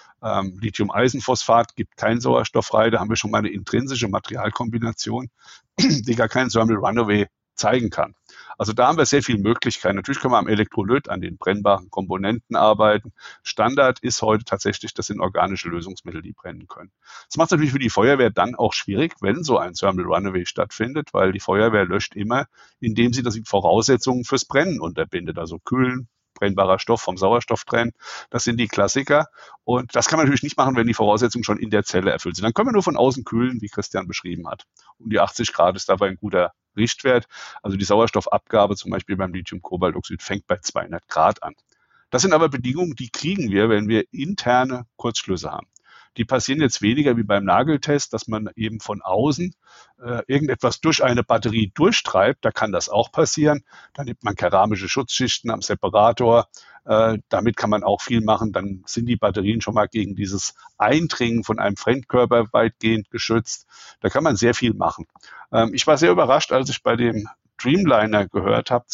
Lithium-Eisenphosphat gibt keinen Sauerstoff frei, da haben wir schon mal eine intrinsische Materialkombination, die gar keinen Thermal Runaway zeigen kann. Also da haben wir sehr viele Möglichkeiten. Natürlich können wir am Elektrolyt, an den brennbaren Komponenten arbeiten. Standard ist heute tatsächlich, das sind organische Lösungsmittel, die brennen können. Das macht es natürlich für die Feuerwehr dann auch schwierig, wenn so ein Thermal Runaway stattfindet, weil die Feuerwehr löscht immer, indem sie die Voraussetzungen fürs Brennen unterbindet, also kühlen, brennbarer Stoff vom Sauerstoff trennen. Das sind die Klassiker. Und das kann man natürlich nicht machen, wenn die Voraussetzungen schon in der Zelle erfüllt sind. Dann können wir nur von außen kühlen, wie Christian beschrieben hat. Um die 80 Grad ist dabei ein guter Richtwert. Also die Sauerstoffabgabe zum Beispiel beim Lithium-Kobaltoxid fängt bei 200 Grad an. Das sind aber Bedingungen, die kriegen wir, wenn wir interne Kurzschlüsse haben. Die passieren jetzt weniger wie beim Nageltest, dass man eben von außen irgendetwas durch eine Batterie durchtreibt. Da kann das auch passieren. Da nimmt man keramische Schutzschichten am Separator. Damit kann man auch viel machen. Dann sind die Batterien schon mal gegen dieses Eindringen von einem Fremdkörper weitgehend geschützt. Da kann man sehr viel machen. Ich war sehr überrascht, als ich bei dem Dreamliner gehört habe,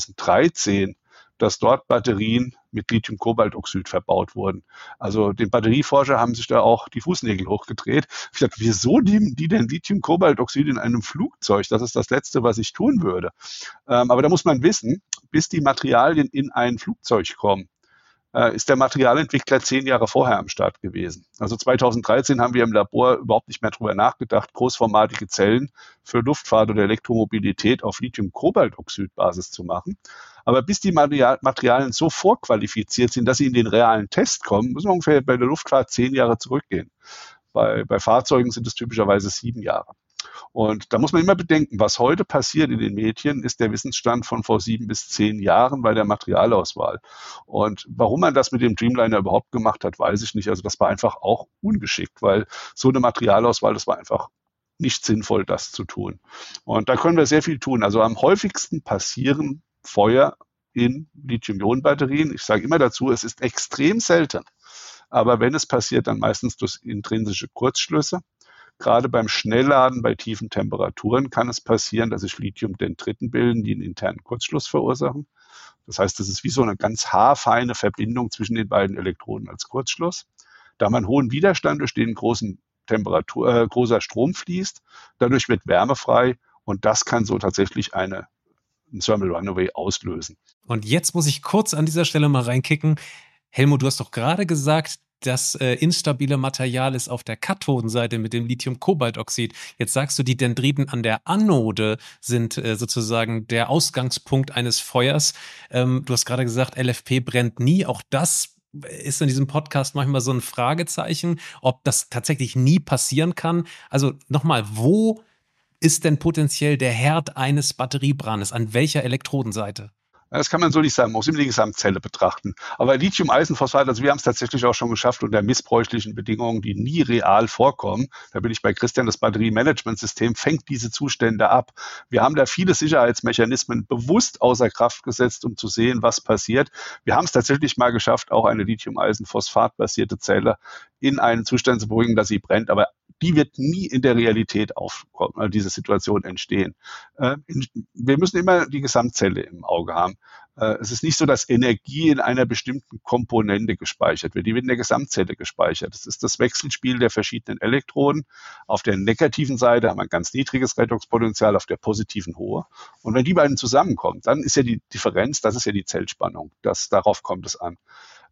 2013, dass dort Batterien mit Lithium-Kobaltoxid verbaut wurden. Also den Batterieforscher haben sich da auch die Fußnägel hochgedreht. Ich dachte, wieso nehmen die denn Lithium-Kobaltoxid in einem Flugzeug? Das ist das Letzte, was ich tun würde. Aber da muss man wissen, bis die Materialien in ein Flugzeug kommen, ist der Materialentwickler 10 Jahre vorher am Start gewesen. Also 2013 haben wir im Labor überhaupt nicht mehr drüber nachgedacht, großformatige Zellen für Luftfahrt oder Elektromobilität auf Lithium-Kobaltoxid-Basis zu machen. Aber bis die Materialien so vorqualifiziert sind, dass sie in den realen Test kommen, müssen wir ungefähr bei der Luftfahrt 10 Jahre zurückgehen. Bei Fahrzeugen sind es typischerweise 7 Jahre. Und da muss man immer bedenken, was heute passiert in den Medien, ist der Wissensstand von vor 7 bis 10 Jahren bei der Materialauswahl. Und warum man das mit dem Dreamliner überhaupt gemacht hat, weiß ich nicht. Also das war einfach auch ungeschickt, weil so eine Materialauswahl, das war einfach nicht sinnvoll, das zu tun. Und da können wir sehr viel tun. Also am häufigsten passieren Feuer in Lithium-Ionen-Batterien. Ich sage immer dazu, es ist extrem selten. Aber wenn es passiert, dann meistens durch intrinsische Kurzschlüsse. Gerade beim Schnellladen bei tiefen Temperaturen kann es passieren, dass sich Lithiumdendriten bilden, die einen internen Kurzschluss verursachen. Das heißt, das ist wie so eine ganz haarfeine Verbindung zwischen den beiden Elektroden als Kurzschluss. Da man hohen Widerstand durch den großer Strom fließt, dadurch wird Wärme frei und das kann so tatsächlich einen Thermal Runaway auslösen. Und jetzt muss ich kurz an dieser Stelle mal reinkicken. Helmut, du hast doch gerade gesagt, das instabile Material ist auf der Kathodenseite mit dem Lithium-Kobaltoxid. Jetzt sagst du, die Dendriten an der Anode sind sozusagen der Ausgangspunkt eines Feuers. Du hast gerade gesagt, LFP brennt nie. Auch das ist in diesem Podcast manchmal so ein Fragezeichen, ob das tatsächlich nie passieren kann. Also nochmal, wo ist denn potenziell der Herd eines Batteriebrandes? An welcher Elektrodenseite? Das kann man so nicht sagen. Man muss immer die Gesamtzelle betrachten. Aber Lithium-Eisenphosphat, also wir haben es tatsächlich auch schon geschafft, unter missbräuchlichen Bedingungen, die nie real vorkommen. Da bin ich bei Christian, das Batteriemanagementsystem fängt diese Zustände ab. Wir haben da viele Sicherheitsmechanismen bewusst außer Kraft gesetzt, um zu sehen, was passiert. Wir haben es tatsächlich mal geschafft, auch eine Lithium-Eisenphosphat-basierte Zelle in einen Zustand zu bringen, dass sie brennt. Aber die wird nie in der Realität aufkommen, diese Situation entstehen. Wir müssen immer die Gesamtzelle im Auge haben. Es ist nicht so, dass Energie in einer bestimmten Komponente gespeichert wird. Die wird in der Gesamtzelle gespeichert. Das ist das Wechselspiel der verschiedenen Elektroden. Auf der negativen Seite haben wir ein ganz niedriges Redoxpotential, auf der positiven hohe. Und wenn die beiden zusammenkommen, dann ist ja die Differenz, das ist ja die Zellspannung. Darauf kommt es an.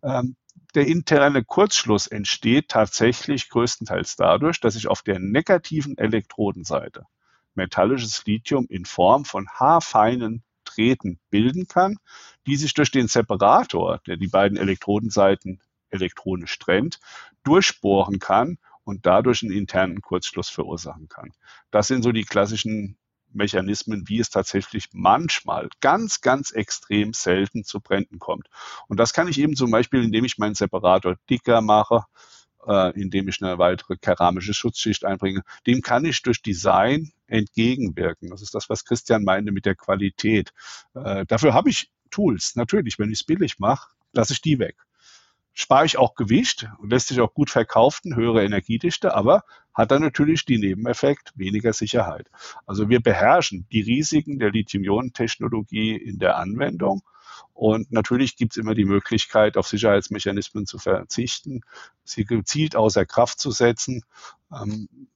Der interne Kurzschluss entsteht tatsächlich größtenteils dadurch, dass sich auf der negativen Elektrodenseite metallisches Lithium in Form von haarfeinen Drähten bilden kann, die sich durch den Separator, der die beiden Elektrodenseiten elektronisch trennt, durchbohren kann und dadurch einen internen Kurzschluss verursachen kann. Das sind so die klassischen Mechanismen, wie es tatsächlich manchmal ganz, ganz extrem selten zu Bränden kommt. Und das kann ich eben zum Beispiel, indem ich meinen Separator dicker mache, indem ich eine weitere keramische Schutzschicht einbringe. Dem kann ich durch Design entgegenwirken. Das ist das, was Christian meinte mit der Qualität. Dafür habe ich Tools. Natürlich, wenn ich es billig mache, lasse ich die weg. Spare ich auch Gewicht und lässt sich auch gut verkaufen, höhere Energiedichte, aber hat dann natürlich die Nebeneffekt weniger Sicherheit. Also wir beherrschen die Risiken der Lithium-Ionen-Technologie in der Anwendung und natürlich gibt es immer die Möglichkeit, auf Sicherheitsmechanismen zu verzichten, sie gezielt außer Kraft zu setzen.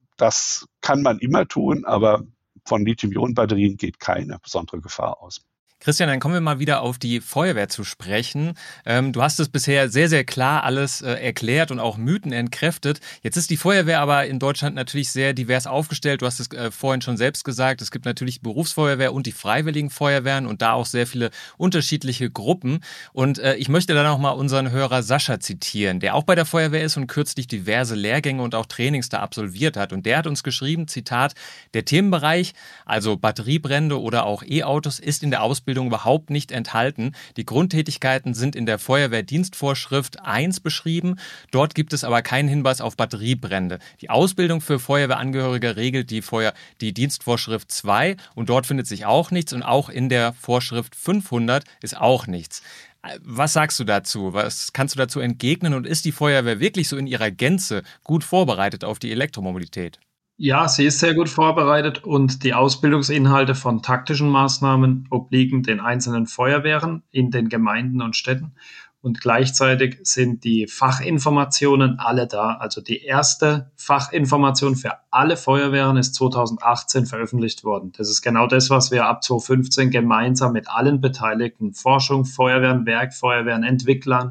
Das kann man immer tun, aber von Lithium-Ionen-Batterien geht keine besondere Gefahr aus. Christian, dann kommen wir mal wieder auf die Feuerwehr zu sprechen. Du hast es bisher sehr, sehr klar alles erklärt und auch Mythen entkräftet. Jetzt ist die Feuerwehr aber in Deutschland natürlich sehr divers aufgestellt. Du hast es vorhin schon selbst gesagt. Es gibt natürlich die Berufsfeuerwehr und die freiwilligen Feuerwehren und da auch sehr viele unterschiedliche Gruppen. Und ich möchte da noch mal unseren Hörer Sascha zitieren, der auch bei der Feuerwehr ist und kürzlich diverse Lehrgänge und auch Trainings da absolviert hat. Und der hat uns geschrieben, Zitat, der Themenbereich, also Batteriebrände oder auch E-Autos, ist in der Ausbildung überhaupt nicht enthalten. Die Grundtätigkeiten sind in der Feuerwehrdienstvorschrift 1 beschrieben. Dort gibt es aber keinen Hinweis auf Batteriebrände. Die Ausbildung für Feuerwehrangehörige regelt die Dienstvorschrift 2 und dort findet sich auch nichts und auch in der Vorschrift 500 ist auch nichts. Was sagst du dazu? Was kannst du dazu entgegnen und ist die Feuerwehr wirklich so in ihrer Gänze gut vorbereitet auf die Elektromobilität? Ja, sie ist sehr gut vorbereitet und die Ausbildungsinhalte von taktischen Maßnahmen obliegen den einzelnen Feuerwehren in den Gemeinden und Städten. Und gleichzeitig sind die Fachinformationen alle da. Also die erste Fachinformation für alle Feuerwehren ist 2018 veröffentlicht worden. Das ist genau das, was wir ab 2015 gemeinsam mit allen Beteiligten, Forschung, Feuerwehren, Werkfeuerwehren, Entwicklern,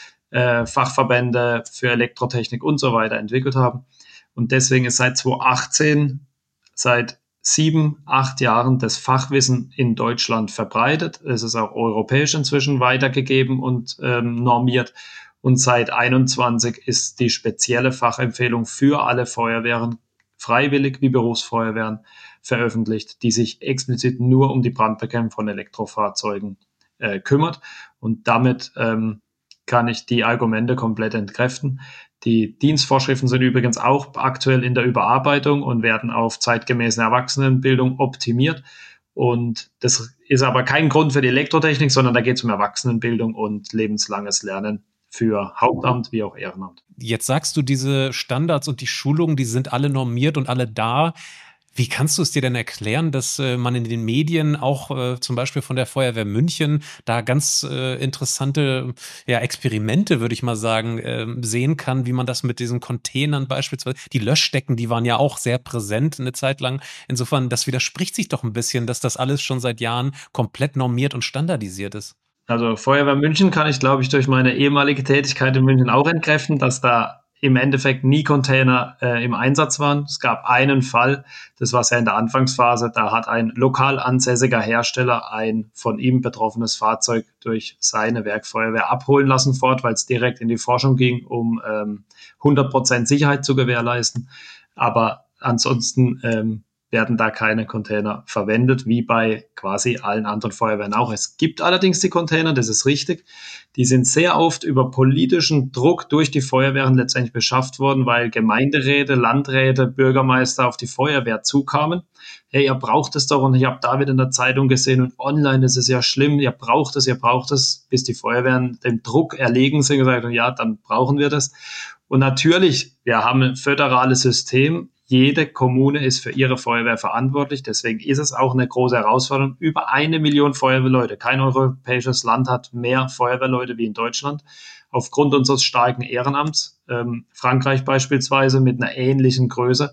Fachverbände für Elektrotechnik und so weiter entwickelt haben. Und deswegen ist seit 2018, seit 7, 8 Jahren das Fachwissen in Deutschland verbreitet. Es ist auch europäisch inzwischen weitergegeben und normiert. Und seit 2021 ist die spezielle Fachempfehlung für alle Feuerwehren, freiwillig wie Berufsfeuerwehren, veröffentlicht, die sich explizit nur um die Brandbekämpfung von Elektrofahrzeugen kümmert. Und damit kann ich die Argumente komplett entkräften. Die Dienstvorschriften sind übrigens auch aktuell in der Überarbeitung und werden auf zeitgemäße Erwachsenenbildung optimiert. Und das ist aber kein Grund für die Elektrotechnik, sondern da geht es um Erwachsenenbildung und lebenslanges Lernen für Hauptamt wie auch Ehrenamt. Jetzt sagst du, diese Standards und die Schulungen, die sind alle normiert und alle da. Wie kannst du es dir denn erklären, dass man in den Medien auch zum Beispiel von der Feuerwehr München da ganz interessante Experimente, würde ich mal sagen, sehen kann, wie man das mit diesen Containern beispielsweise, die Löschdecken, die waren ja auch sehr präsent eine Zeit lang. Insofern, das widerspricht sich doch ein bisschen, dass das alles schon seit Jahren komplett normiert und standardisiert ist. Also Feuerwehr München kann ich, glaube ich, durch meine ehemalige Tätigkeit in München auch entkräften, dass da im Endeffekt nie Container im Einsatz waren. Es gab einen Fall, das war ja in der Anfangsphase, da hat ein lokal ansässiger Hersteller ein von ihm betroffenes Fahrzeug durch seine Werkfeuerwehr abholen lassen fort, weil es direkt in die Forschung ging, um 100% Sicherheit zu gewährleisten. Aber ansonsten werden da keine Container verwendet, wie bei quasi allen anderen Feuerwehren auch. Es gibt allerdings die Container, das ist richtig. Die sind sehr oft über politischen Druck durch die Feuerwehren letztendlich beschafft worden, weil Gemeinderäte, Landräte, Bürgermeister auf die Feuerwehr zukamen. Hey, ihr braucht es doch und ich habe da wieder in der Zeitung gesehen und online, das ist ja schlimm, ihr braucht es, bis die Feuerwehren dem Druck erlegen sind und gesagt haben, ja, dann brauchen wir das. Und natürlich, wir haben ein föderales System. Jede Kommune ist für ihre Feuerwehr verantwortlich. Deswegen ist es auch eine große Herausforderung. Über 1 Million Feuerwehrleute. Kein europäisches Land hat mehr Feuerwehrleute wie in Deutschland. Aufgrund unseres starken Ehrenamts. Frankreich beispielsweise mit einer ähnlichen Größe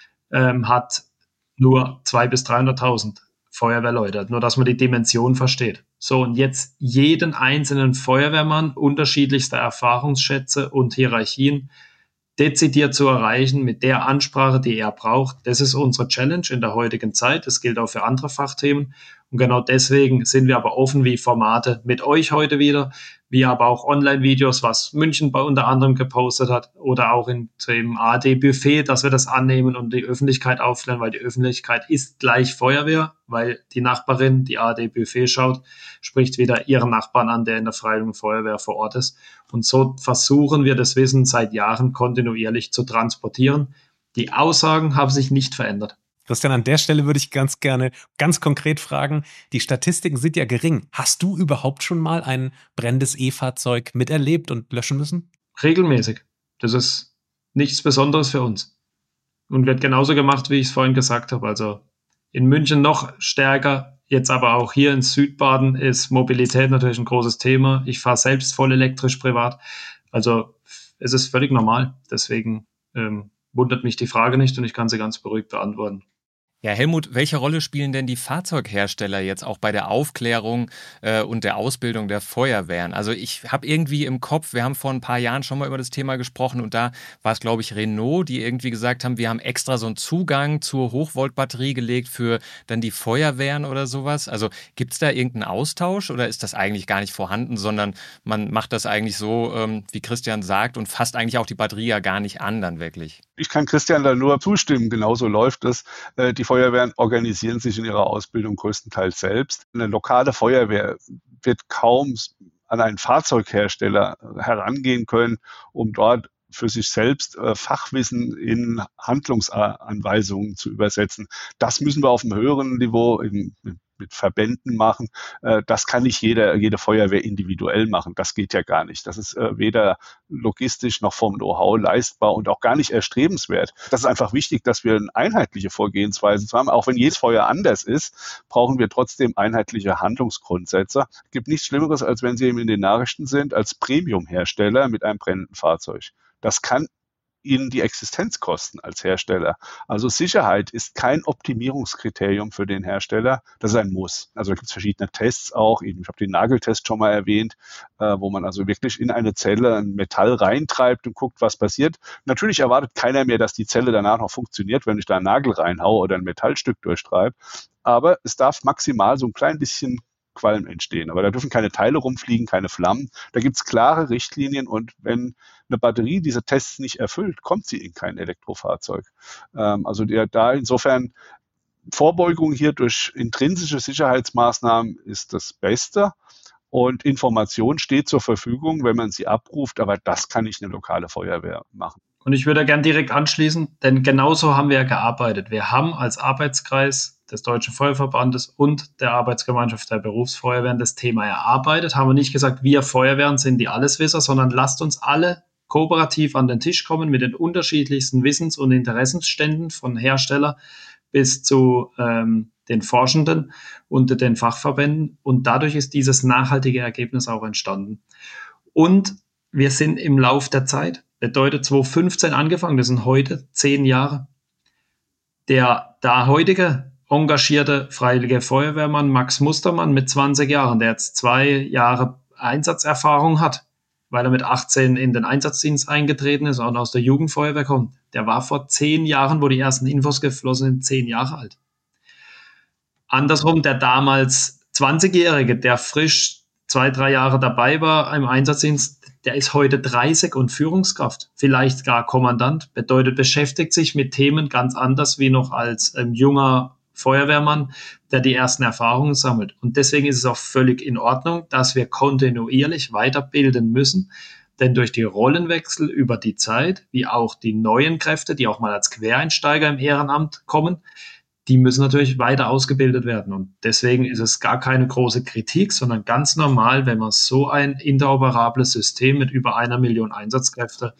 hat nur 200.000 bis 300.000 Feuerwehrleute. Nur, dass man die Dimension versteht. So, und jetzt jeden einzelnen Feuerwehrmann unterschiedlichster Erfahrungsschätze und Hierarchien dezidiert zu erreichen mit der Ansprache, die er braucht. Das ist unsere Challenge in der heutigen Zeit. Das gilt auch für andere Fachthemen. Und genau deswegen sind wir aber offen wie Formate mit euch heute wieder, wie aber auch Online-Videos, was München bei unter anderem gepostet hat oder auch im AD-Buffet, dass wir das annehmen und die Öffentlichkeit aufklären, weil die Öffentlichkeit ist gleich Feuerwehr, weil die Nachbarin, die AD-Buffet schaut, spricht wieder ihren Nachbarn an, der in der Freiwilligen Feuerwehr vor Ort ist. Und so versuchen wir das Wissen seit Jahren kontinuierlich zu transportieren. Die Aussagen haben sich nicht verändert. Christian, an der Stelle würde ich ganz gerne ganz konkret fragen, die Statistiken sind ja gering. Hast du überhaupt schon mal ein brennendes E-Fahrzeug miterlebt und löschen müssen? Regelmäßig. Das ist nichts Besonderes für uns. Und wird genauso gemacht, wie ich es vorhin gesagt habe. Also in München noch stärker, jetzt aber auch hier in Südbaden ist Mobilität natürlich ein großes Thema. Ich fahre selbst voll elektrisch privat. Also es ist völlig normal. Deswegen wundert mich die Frage nicht und ich kann sie ganz beruhigt beantworten. Ja, Helmut, welche Rolle spielen denn die Fahrzeughersteller jetzt auch bei der Aufklärung und der Ausbildung der Feuerwehren? Also ich habe irgendwie im Kopf, wir haben vor ein paar Jahren schon mal über das Thema gesprochen und da war es, glaube ich, Renault, die irgendwie gesagt haben, wir haben extra so einen Zugang zur Hochvoltbatterie gelegt für dann die Feuerwehren oder sowas. Also gibt es da irgendeinen Austausch oder ist das eigentlich gar nicht vorhanden, sondern man macht das eigentlich so, wie Christian sagt, und fasst eigentlich auch die Batterie ja gar nicht an dann wirklich? Ich kann Christian da nur zustimmen. Genauso läuft es. Die Feuerwehren organisieren sich in ihrer Ausbildung größtenteils selbst. Eine lokale Feuerwehr wird kaum an einen Fahrzeughersteller herangehen können, um dort für sich selbst Fachwissen in Handlungsanweisungen zu übersetzen. Das müssen wir auf einem höheren Niveau mit Verbänden machen. Das kann nicht jede Feuerwehr individuell machen. Das geht ja gar nicht. Das ist weder logistisch noch vom Know-how leistbar und auch gar nicht erstrebenswert. Das ist einfach wichtig, dass wir eine einheitliche Vorgehensweise haben. Auch wenn jedes Feuer anders ist, brauchen wir trotzdem einheitliche Handlungsgrundsätze. Es gibt nichts Schlimmeres, als wenn Sie eben in den Nachrichten sind als Premium-Hersteller mit einem brennenden Fahrzeug. Das kann Ihnen die Existenz kosten als Hersteller. Also Sicherheit ist kein Optimierungskriterium für den Hersteller, das ist ein Muss. Also da gibt es verschiedene Tests auch, ich habe den Nageltest schon mal erwähnt, wo man also wirklich in eine Zelle ein Metall reintreibt und guckt, was passiert. Natürlich erwartet keiner mehr, dass die Zelle danach noch funktioniert, wenn ich da einen Nagel reinhaue oder ein Metallstück durchtreibe, aber es darf maximal so ein klein bisschen Qualm entstehen. Aber da dürfen keine Teile rumfliegen, keine Flammen. Da gibt es klare Richtlinien und wenn eine Batterie diese Tests nicht erfüllt, kommt sie in kein Elektrofahrzeug. Also da insofern Vorbeugung hier durch intrinsische Sicherheitsmaßnahmen ist das Beste. Und Information steht zur Verfügung, wenn man sie abruft, aber das kann nicht eine lokale Feuerwehr machen. Und ich würde gern direkt anschließen, denn genauso haben wir ja gearbeitet. Wir haben als Arbeitskreis des Deutschen Feuerverbandes und der Arbeitsgemeinschaft der Berufsfeuerwehren das Thema erarbeitet. Haben wir nicht gesagt, wir Feuerwehren sind die Alleswisser, sondern lasst uns alle kooperativ an den Tisch kommen mit den unterschiedlichsten Wissens- und Interessensständen von Hersteller bis zu den Forschenden und den Fachverbänden. Und dadurch ist dieses nachhaltige Ergebnis auch entstanden. Und wir sind im Lauf der Zeit, bedeutet 2015 angefangen, das sind heute 10 Jahre. Der heutige engagierte freiwillige Feuerwehrmann Max Mustermann mit 20 Jahren, der jetzt 2 Jahre Einsatzerfahrung hat, weil er mit 18 in den Einsatzdienst eingetreten ist und aus der Jugendfeuerwehr kommt. Der war vor 10 Jahren, wo die ersten Infos geflossen sind, 10 Jahre alt. Andersrum, der damals 20-Jährige, der frisch 2-3 Jahre dabei war im Einsatzdienst, der ist heute 30 und Führungskraft, vielleicht gar Kommandant, bedeutet, beschäftigt sich mit Themen ganz anders wie noch als junger Feuerwehrmann, der die ersten Erfahrungen sammelt. Und deswegen ist es auch völlig in Ordnung, dass wir kontinuierlich weiterbilden müssen, denn durch die Rollenwechsel über die Zeit, wie auch die neuen Kräfte, die auch mal als Quereinsteiger im Ehrenamt kommen, die müssen natürlich weiter ausgebildet werden. Und deswegen ist es gar keine große Kritik, sondern ganz normal, wenn man so ein interoperables System mit über 1 Million Einsatzkräfte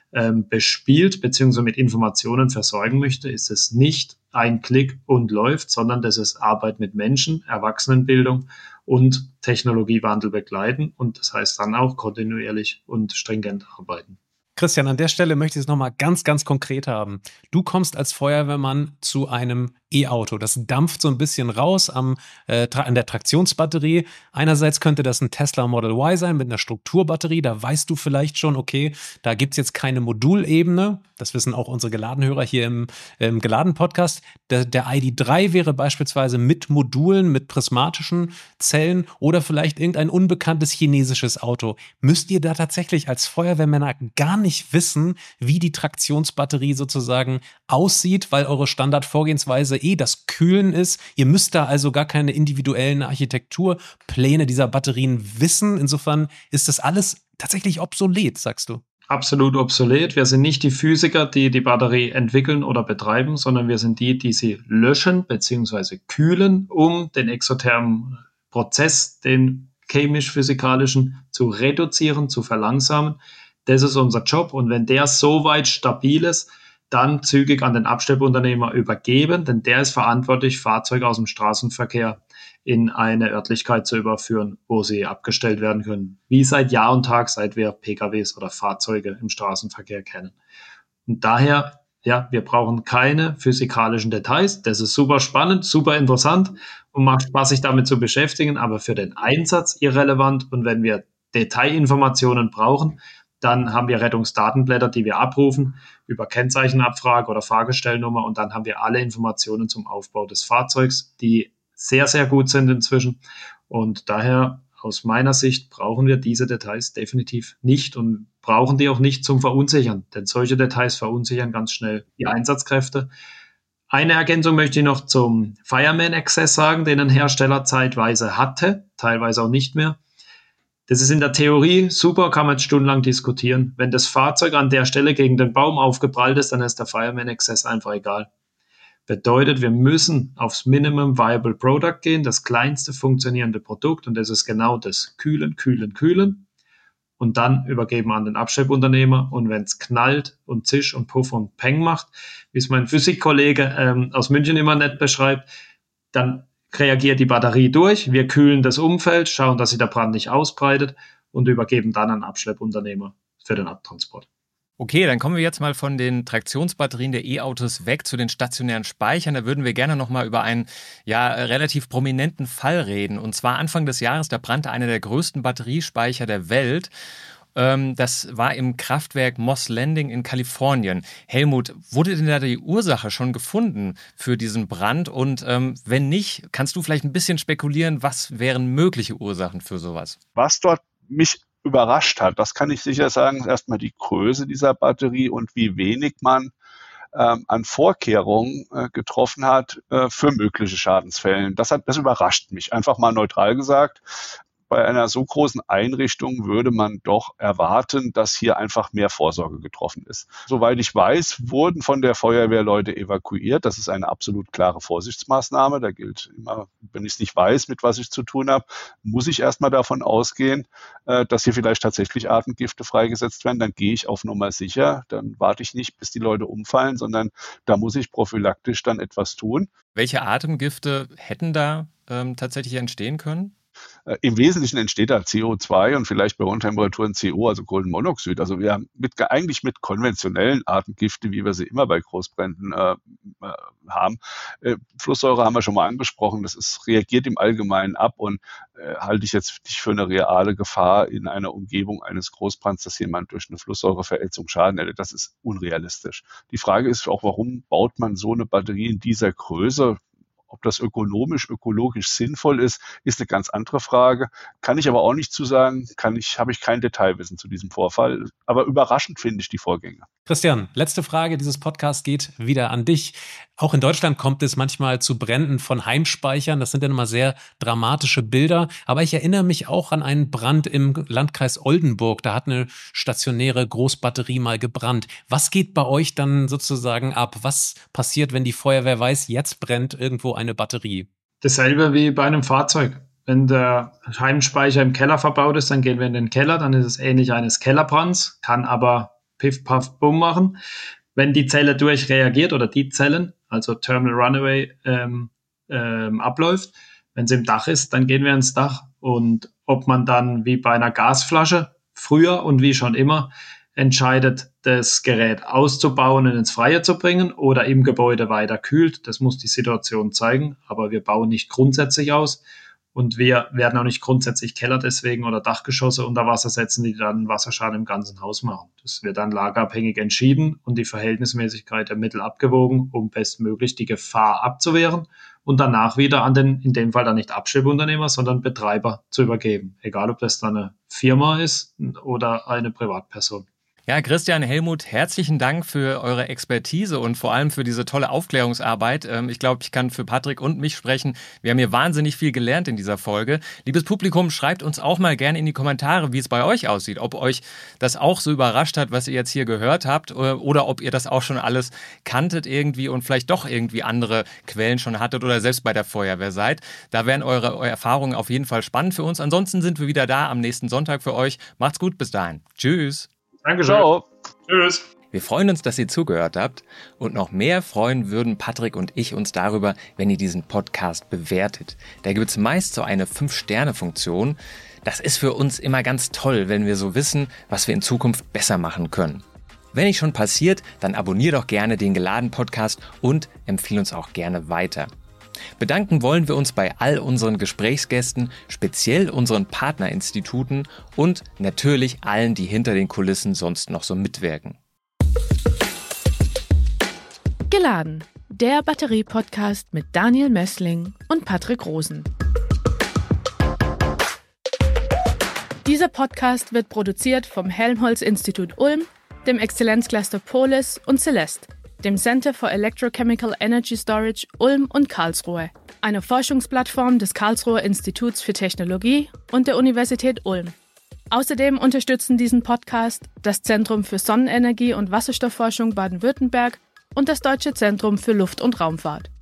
bespielt bzw. mit Informationen versorgen möchte, ist es nicht ein Klick und läuft, sondern das ist Arbeit mit Menschen, Erwachsenenbildung und Technologiewandel begleiten. Und das heißt dann auch kontinuierlich und stringent arbeiten. Christian, an der Stelle möchte ich es nochmal ganz, ganz konkret haben. Du kommst als Feuerwehrmann zu einem E-Auto. Das dampft so ein bisschen raus an der Traktionsbatterie. Einerseits könnte das ein Tesla Model Y sein mit einer Strukturbatterie. Da weißt du vielleicht schon, okay, da gibt es jetzt keine Modulebene. Das wissen auch unsere Geladenhörer hier im Geladen-Podcast. Der ID.3 wäre beispielsweise mit Modulen, mit prismatischen Zellen oder vielleicht irgendein unbekanntes chinesisches Auto. Müsst ihr da tatsächlich als Feuerwehrmänner gar nicht wissen, wie die Traktionsbatterie sozusagen aussieht, weil eure Standardvorgehensweise das Kühlen ist. Ihr müsst da also gar keine individuellen Architekturpläne dieser Batterien wissen. Insofern ist das alles tatsächlich obsolet, sagst du. Absolut obsolet. Wir sind nicht die Physiker, die die Batterie entwickeln oder betreiben, sondern wir sind die sie löschen bzw. kühlen, um den exothermen Prozess, den chemisch-physikalischen, zu reduzieren, zu verlangsamen. Das ist unser Job. Und wenn der soweit stabil ist, dann zügig an den Abstellunternehmer übergeben, denn der ist verantwortlich, Fahrzeuge aus dem Straßenverkehr in eine Örtlichkeit zu überführen, wo sie abgestellt werden können. Wie seit Jahr und Tag, seit wir PKWs oder Fahrzeuge im Straßenverkehr kennen. Und daher Ja, wir brauchen keine physikalischen Details. Das ist super spannend, super interessant und macht Spaß, sich damit zu beschäftigen, aber für den Einsatz irrelevant. Und wenn wir Detailinformationen brauchen, dann haben wir Rettungsdatenblätter, die wir abrufen über Kennzeichenabfrage oder Fahrgestellnummer und dann haben wir alle Informationen zum Aufbau des Fahrzeugs, die sehr, sehr gut sind inzwischen. Und daher aus meiner Sicht brauchen wir diese Details definitiv nicht und brauchen die auch nicht zum Verunsichern, denn solche Details verunsichern ganz schnell die Einsatzkräfte. Eine Ergänzung möchte ich noch zum Fireman Access sagen, den ein Hersteller zeitweise hatte, teilweise auch nicht mehr. Das ist in der Theorie super, kann man stundenlang diskutieren. Wenn das Fahrzeug an der Stelle gegen den Baum aufgeprallt ist, dann ist der Fireman Access einfach egal. Bedeutet, wir müssen aufs Minimum Viable Product gehen, das kleinste funktionierende Produkt, und das ist genau das Kühlen und dann übergeben an den Abschleppunternehmer. Und wenn es knallt und zisch und puff und peng macht, wie es mein Physikkollege aus München immer nett beschreibt, dann reagiert die Batterie durch, wir kühlen das Umfeld, schauen, dass sich der Brand nicht ausbreitet und übergeben dann an den Abschleppunternehmer für den Abtransport. Okay, dann kommen wir jetzt mal von den Traktionsbatterien der E-Autos weg zu den stationären Speichern. Da würden wir gerne nochmal über einen relativ prominenten Fall reden. Und zwar Anfang des Jahres, da brannte einer der größten Batteriespeicher der Welt. Das war im Kraftwerk Moss Landing in Kalifornien. Helmut, wurde denn da die Ursache schon gefunden für diesen Brand? Und wenn nicht, kannst du vielleicht ein bisschen spekulieren, was wären mögliche Ursachen für sowas? Was dort mich überrascht hat, das kann ich sicher sagen, ist erstmal die Größe dieser Batterie und wie wenig man an Vorkehrungen getroffen hat für mögliche Schadensfälle. Das überrascht mich, einfach mal neutral gesagt. Bei einer so großen Einrichtung würde man doch erwarten, dass hier einfach mehr Vorsorge getroffen ist. Soweit ich weiß, wurden von der Feuerwehr Leute evakuiert. Das ist eine absolut klare Vorsichtsmaßnahme. Da gilt immer, wenn ich es nicht weiß, mit was ich zu tun habe, muss ich erstmal davon ausgehen, dass hier vielleicht tatsächlich Atemgifte freigesetzt werden. Dann gehe ich auf Nummer sicher. Dann warte ich nicht, bis die Leute umfallen, sondern da muss ich prophylaktisch dann etwas tun. Welche Atemgifte hätten da tatsächlich entstehen können? Im Wesentlichen entsteht da CO2 und vielleicht bei hohen Temperaturen CO, also Kohlenmonoxid. Also wir haben eigentlich mit konventionellen Atemgiften, wie wir sie immer bei Großbränden haben. Flusssäure haben wir schon mal angesprochen, reagiert im Allgemeinen ab und halte ich jetzt nicht für eine reale Gefahr in einer Umgebung eines Großbrands, dass jemand durch eine Flusssäureverätzung Schaden hätte. Das ist unrealistisch. Die Frage ist auch, warum baut man so eine Batterie in dieser Größe? Ob das ökologisch sinnvoll ist eine ganz andere Frage. Kann ich aber auch nicht zu sagen, habe ich kein Detailwissen zu diesem Vorfall. Aber überraschend finde ich die Vorgänge. Christian, letzte Frage dieses Podcasts geht wieder an dich. Auch in Deutschland kommt es manchmal zu Bränden von Heimspeichern. Das sind dann immer sehr dramatische Bilder. Aber ich erinnere mich auch an einen Brand im Landkreis Oldenburg. Da hat eine stationäre Großbatterie mal gebrannt. Was geht bei euch dann sozusagen ab? Was passiert, wenn die Feuerwehr weiß, jetzt brennt irgendwo eine Batterie? Dasselbe wie bei einem Fahrzeug. Wenn der Heimspeicher im Keller verbaut ist, dann gehen wir in den Keller. Dann ist es ähnlich eines Kellerbrands, kann aber Piff, Puff, Bumm machen. Wenn die Zelle durchreagiert oder die Zellen, also Thermal Runaway, abläuft, wenn sie im Dach ist, dann gehen wir ins Dach. Und ob man dann wie bei einer Gasflasche früher und wie schon immer entscheidet, das Gerät auszubauen und ins Freie zu bringen oder im Gebäude weiter kühlt, das muss die Situation zeigen. Aber wir bauen nicht grundsätzlich aus. Und wir werden auch nicht grundsätzlich Keller deswegen oder Dachgeschosse unter Wasser setzen, die dann Wasserschaden im ganzen Haus machen. Das wird dann lagerabhängig entschieden und die Verhältnismäßigkeit der Mittel abgewogen, um bestmöglich die Gefahr abzuwehren und danach wieder an den, in dem Fall dann nicht Abschleppunternehmer, sondern Betreiber zu übergeben. Egal, ob das dann eine Firma ist oder eine Privatperson. Ja, Christian, Helmut, herzlichen Dank für eure Expertise und vor allem für diese tolle Aufklärungsarbeit. Ich glaube, ich kann für Patrick und mich sprechen. Wir haben hier wahnsinnig viel gelernt in dieser Folge. Liebes Publikum, schreibt uns auch mal gerne in die Kommentare, wie es bei euch aussieht. Ob euch das auch so überrascht hat, was ihr jetzt hier gehört habt, oder ob ihr das auch schon alles kanntet irgendwie und vielleicht doch irgendwie andere Quellen schon hattet oder selbst bei der Feuerwehr seid. Da wären eure Erfahrungen auf jeden Fall spannend für uns. Ansonsten sind wir wieder da am nächsten Sonntag für euch. Macht's gut, bis dahin. Tschüss. Dankeschön. Ciao. Tschüss. Wir freuen uns, dass ihr zugehört habt und noch mehr freuen würden Patrick und ich uns darüber, wenn ihr diesen Podcast bewertet. Da gibt es meist so eine 5-Sterne-Funktion. Das ist für uns immer ganz toll, wenn wir so wissen, was wir in Zukunft besser machen können. Wenn nicht schon passiert, dann abonnier doch gerne den Geladen-Podcast und empfehle uns auch gerne weiter. Bedanken wollen wir uns bei all unseren Gesprächsgästen, speziell unseren Partnerinstituten und natürlich allen, die hinter den Kulissen sonst noch so mitwirken. Geladen, der Batterie-Podcast mit Daniel Messling und Patrick Rosen. Dieser Podcast wird produziert vom Helmholtz-Institut Ulm, dem Exzellenzcluster Polis und Celeste, dem Center for Electrochemical Energy Storage Ulm und Karlsruhe, einer Forschungsplattform des Karlsruher Instituts für Technologie und der Universität Ulm. Außerdem unterstützen diesen Podcast das Zentrum für Sonnenenergie und Wasserstoffforschung Baden-Württemberg und das Deutsche Zentrum für Luft- und Raumfahrt.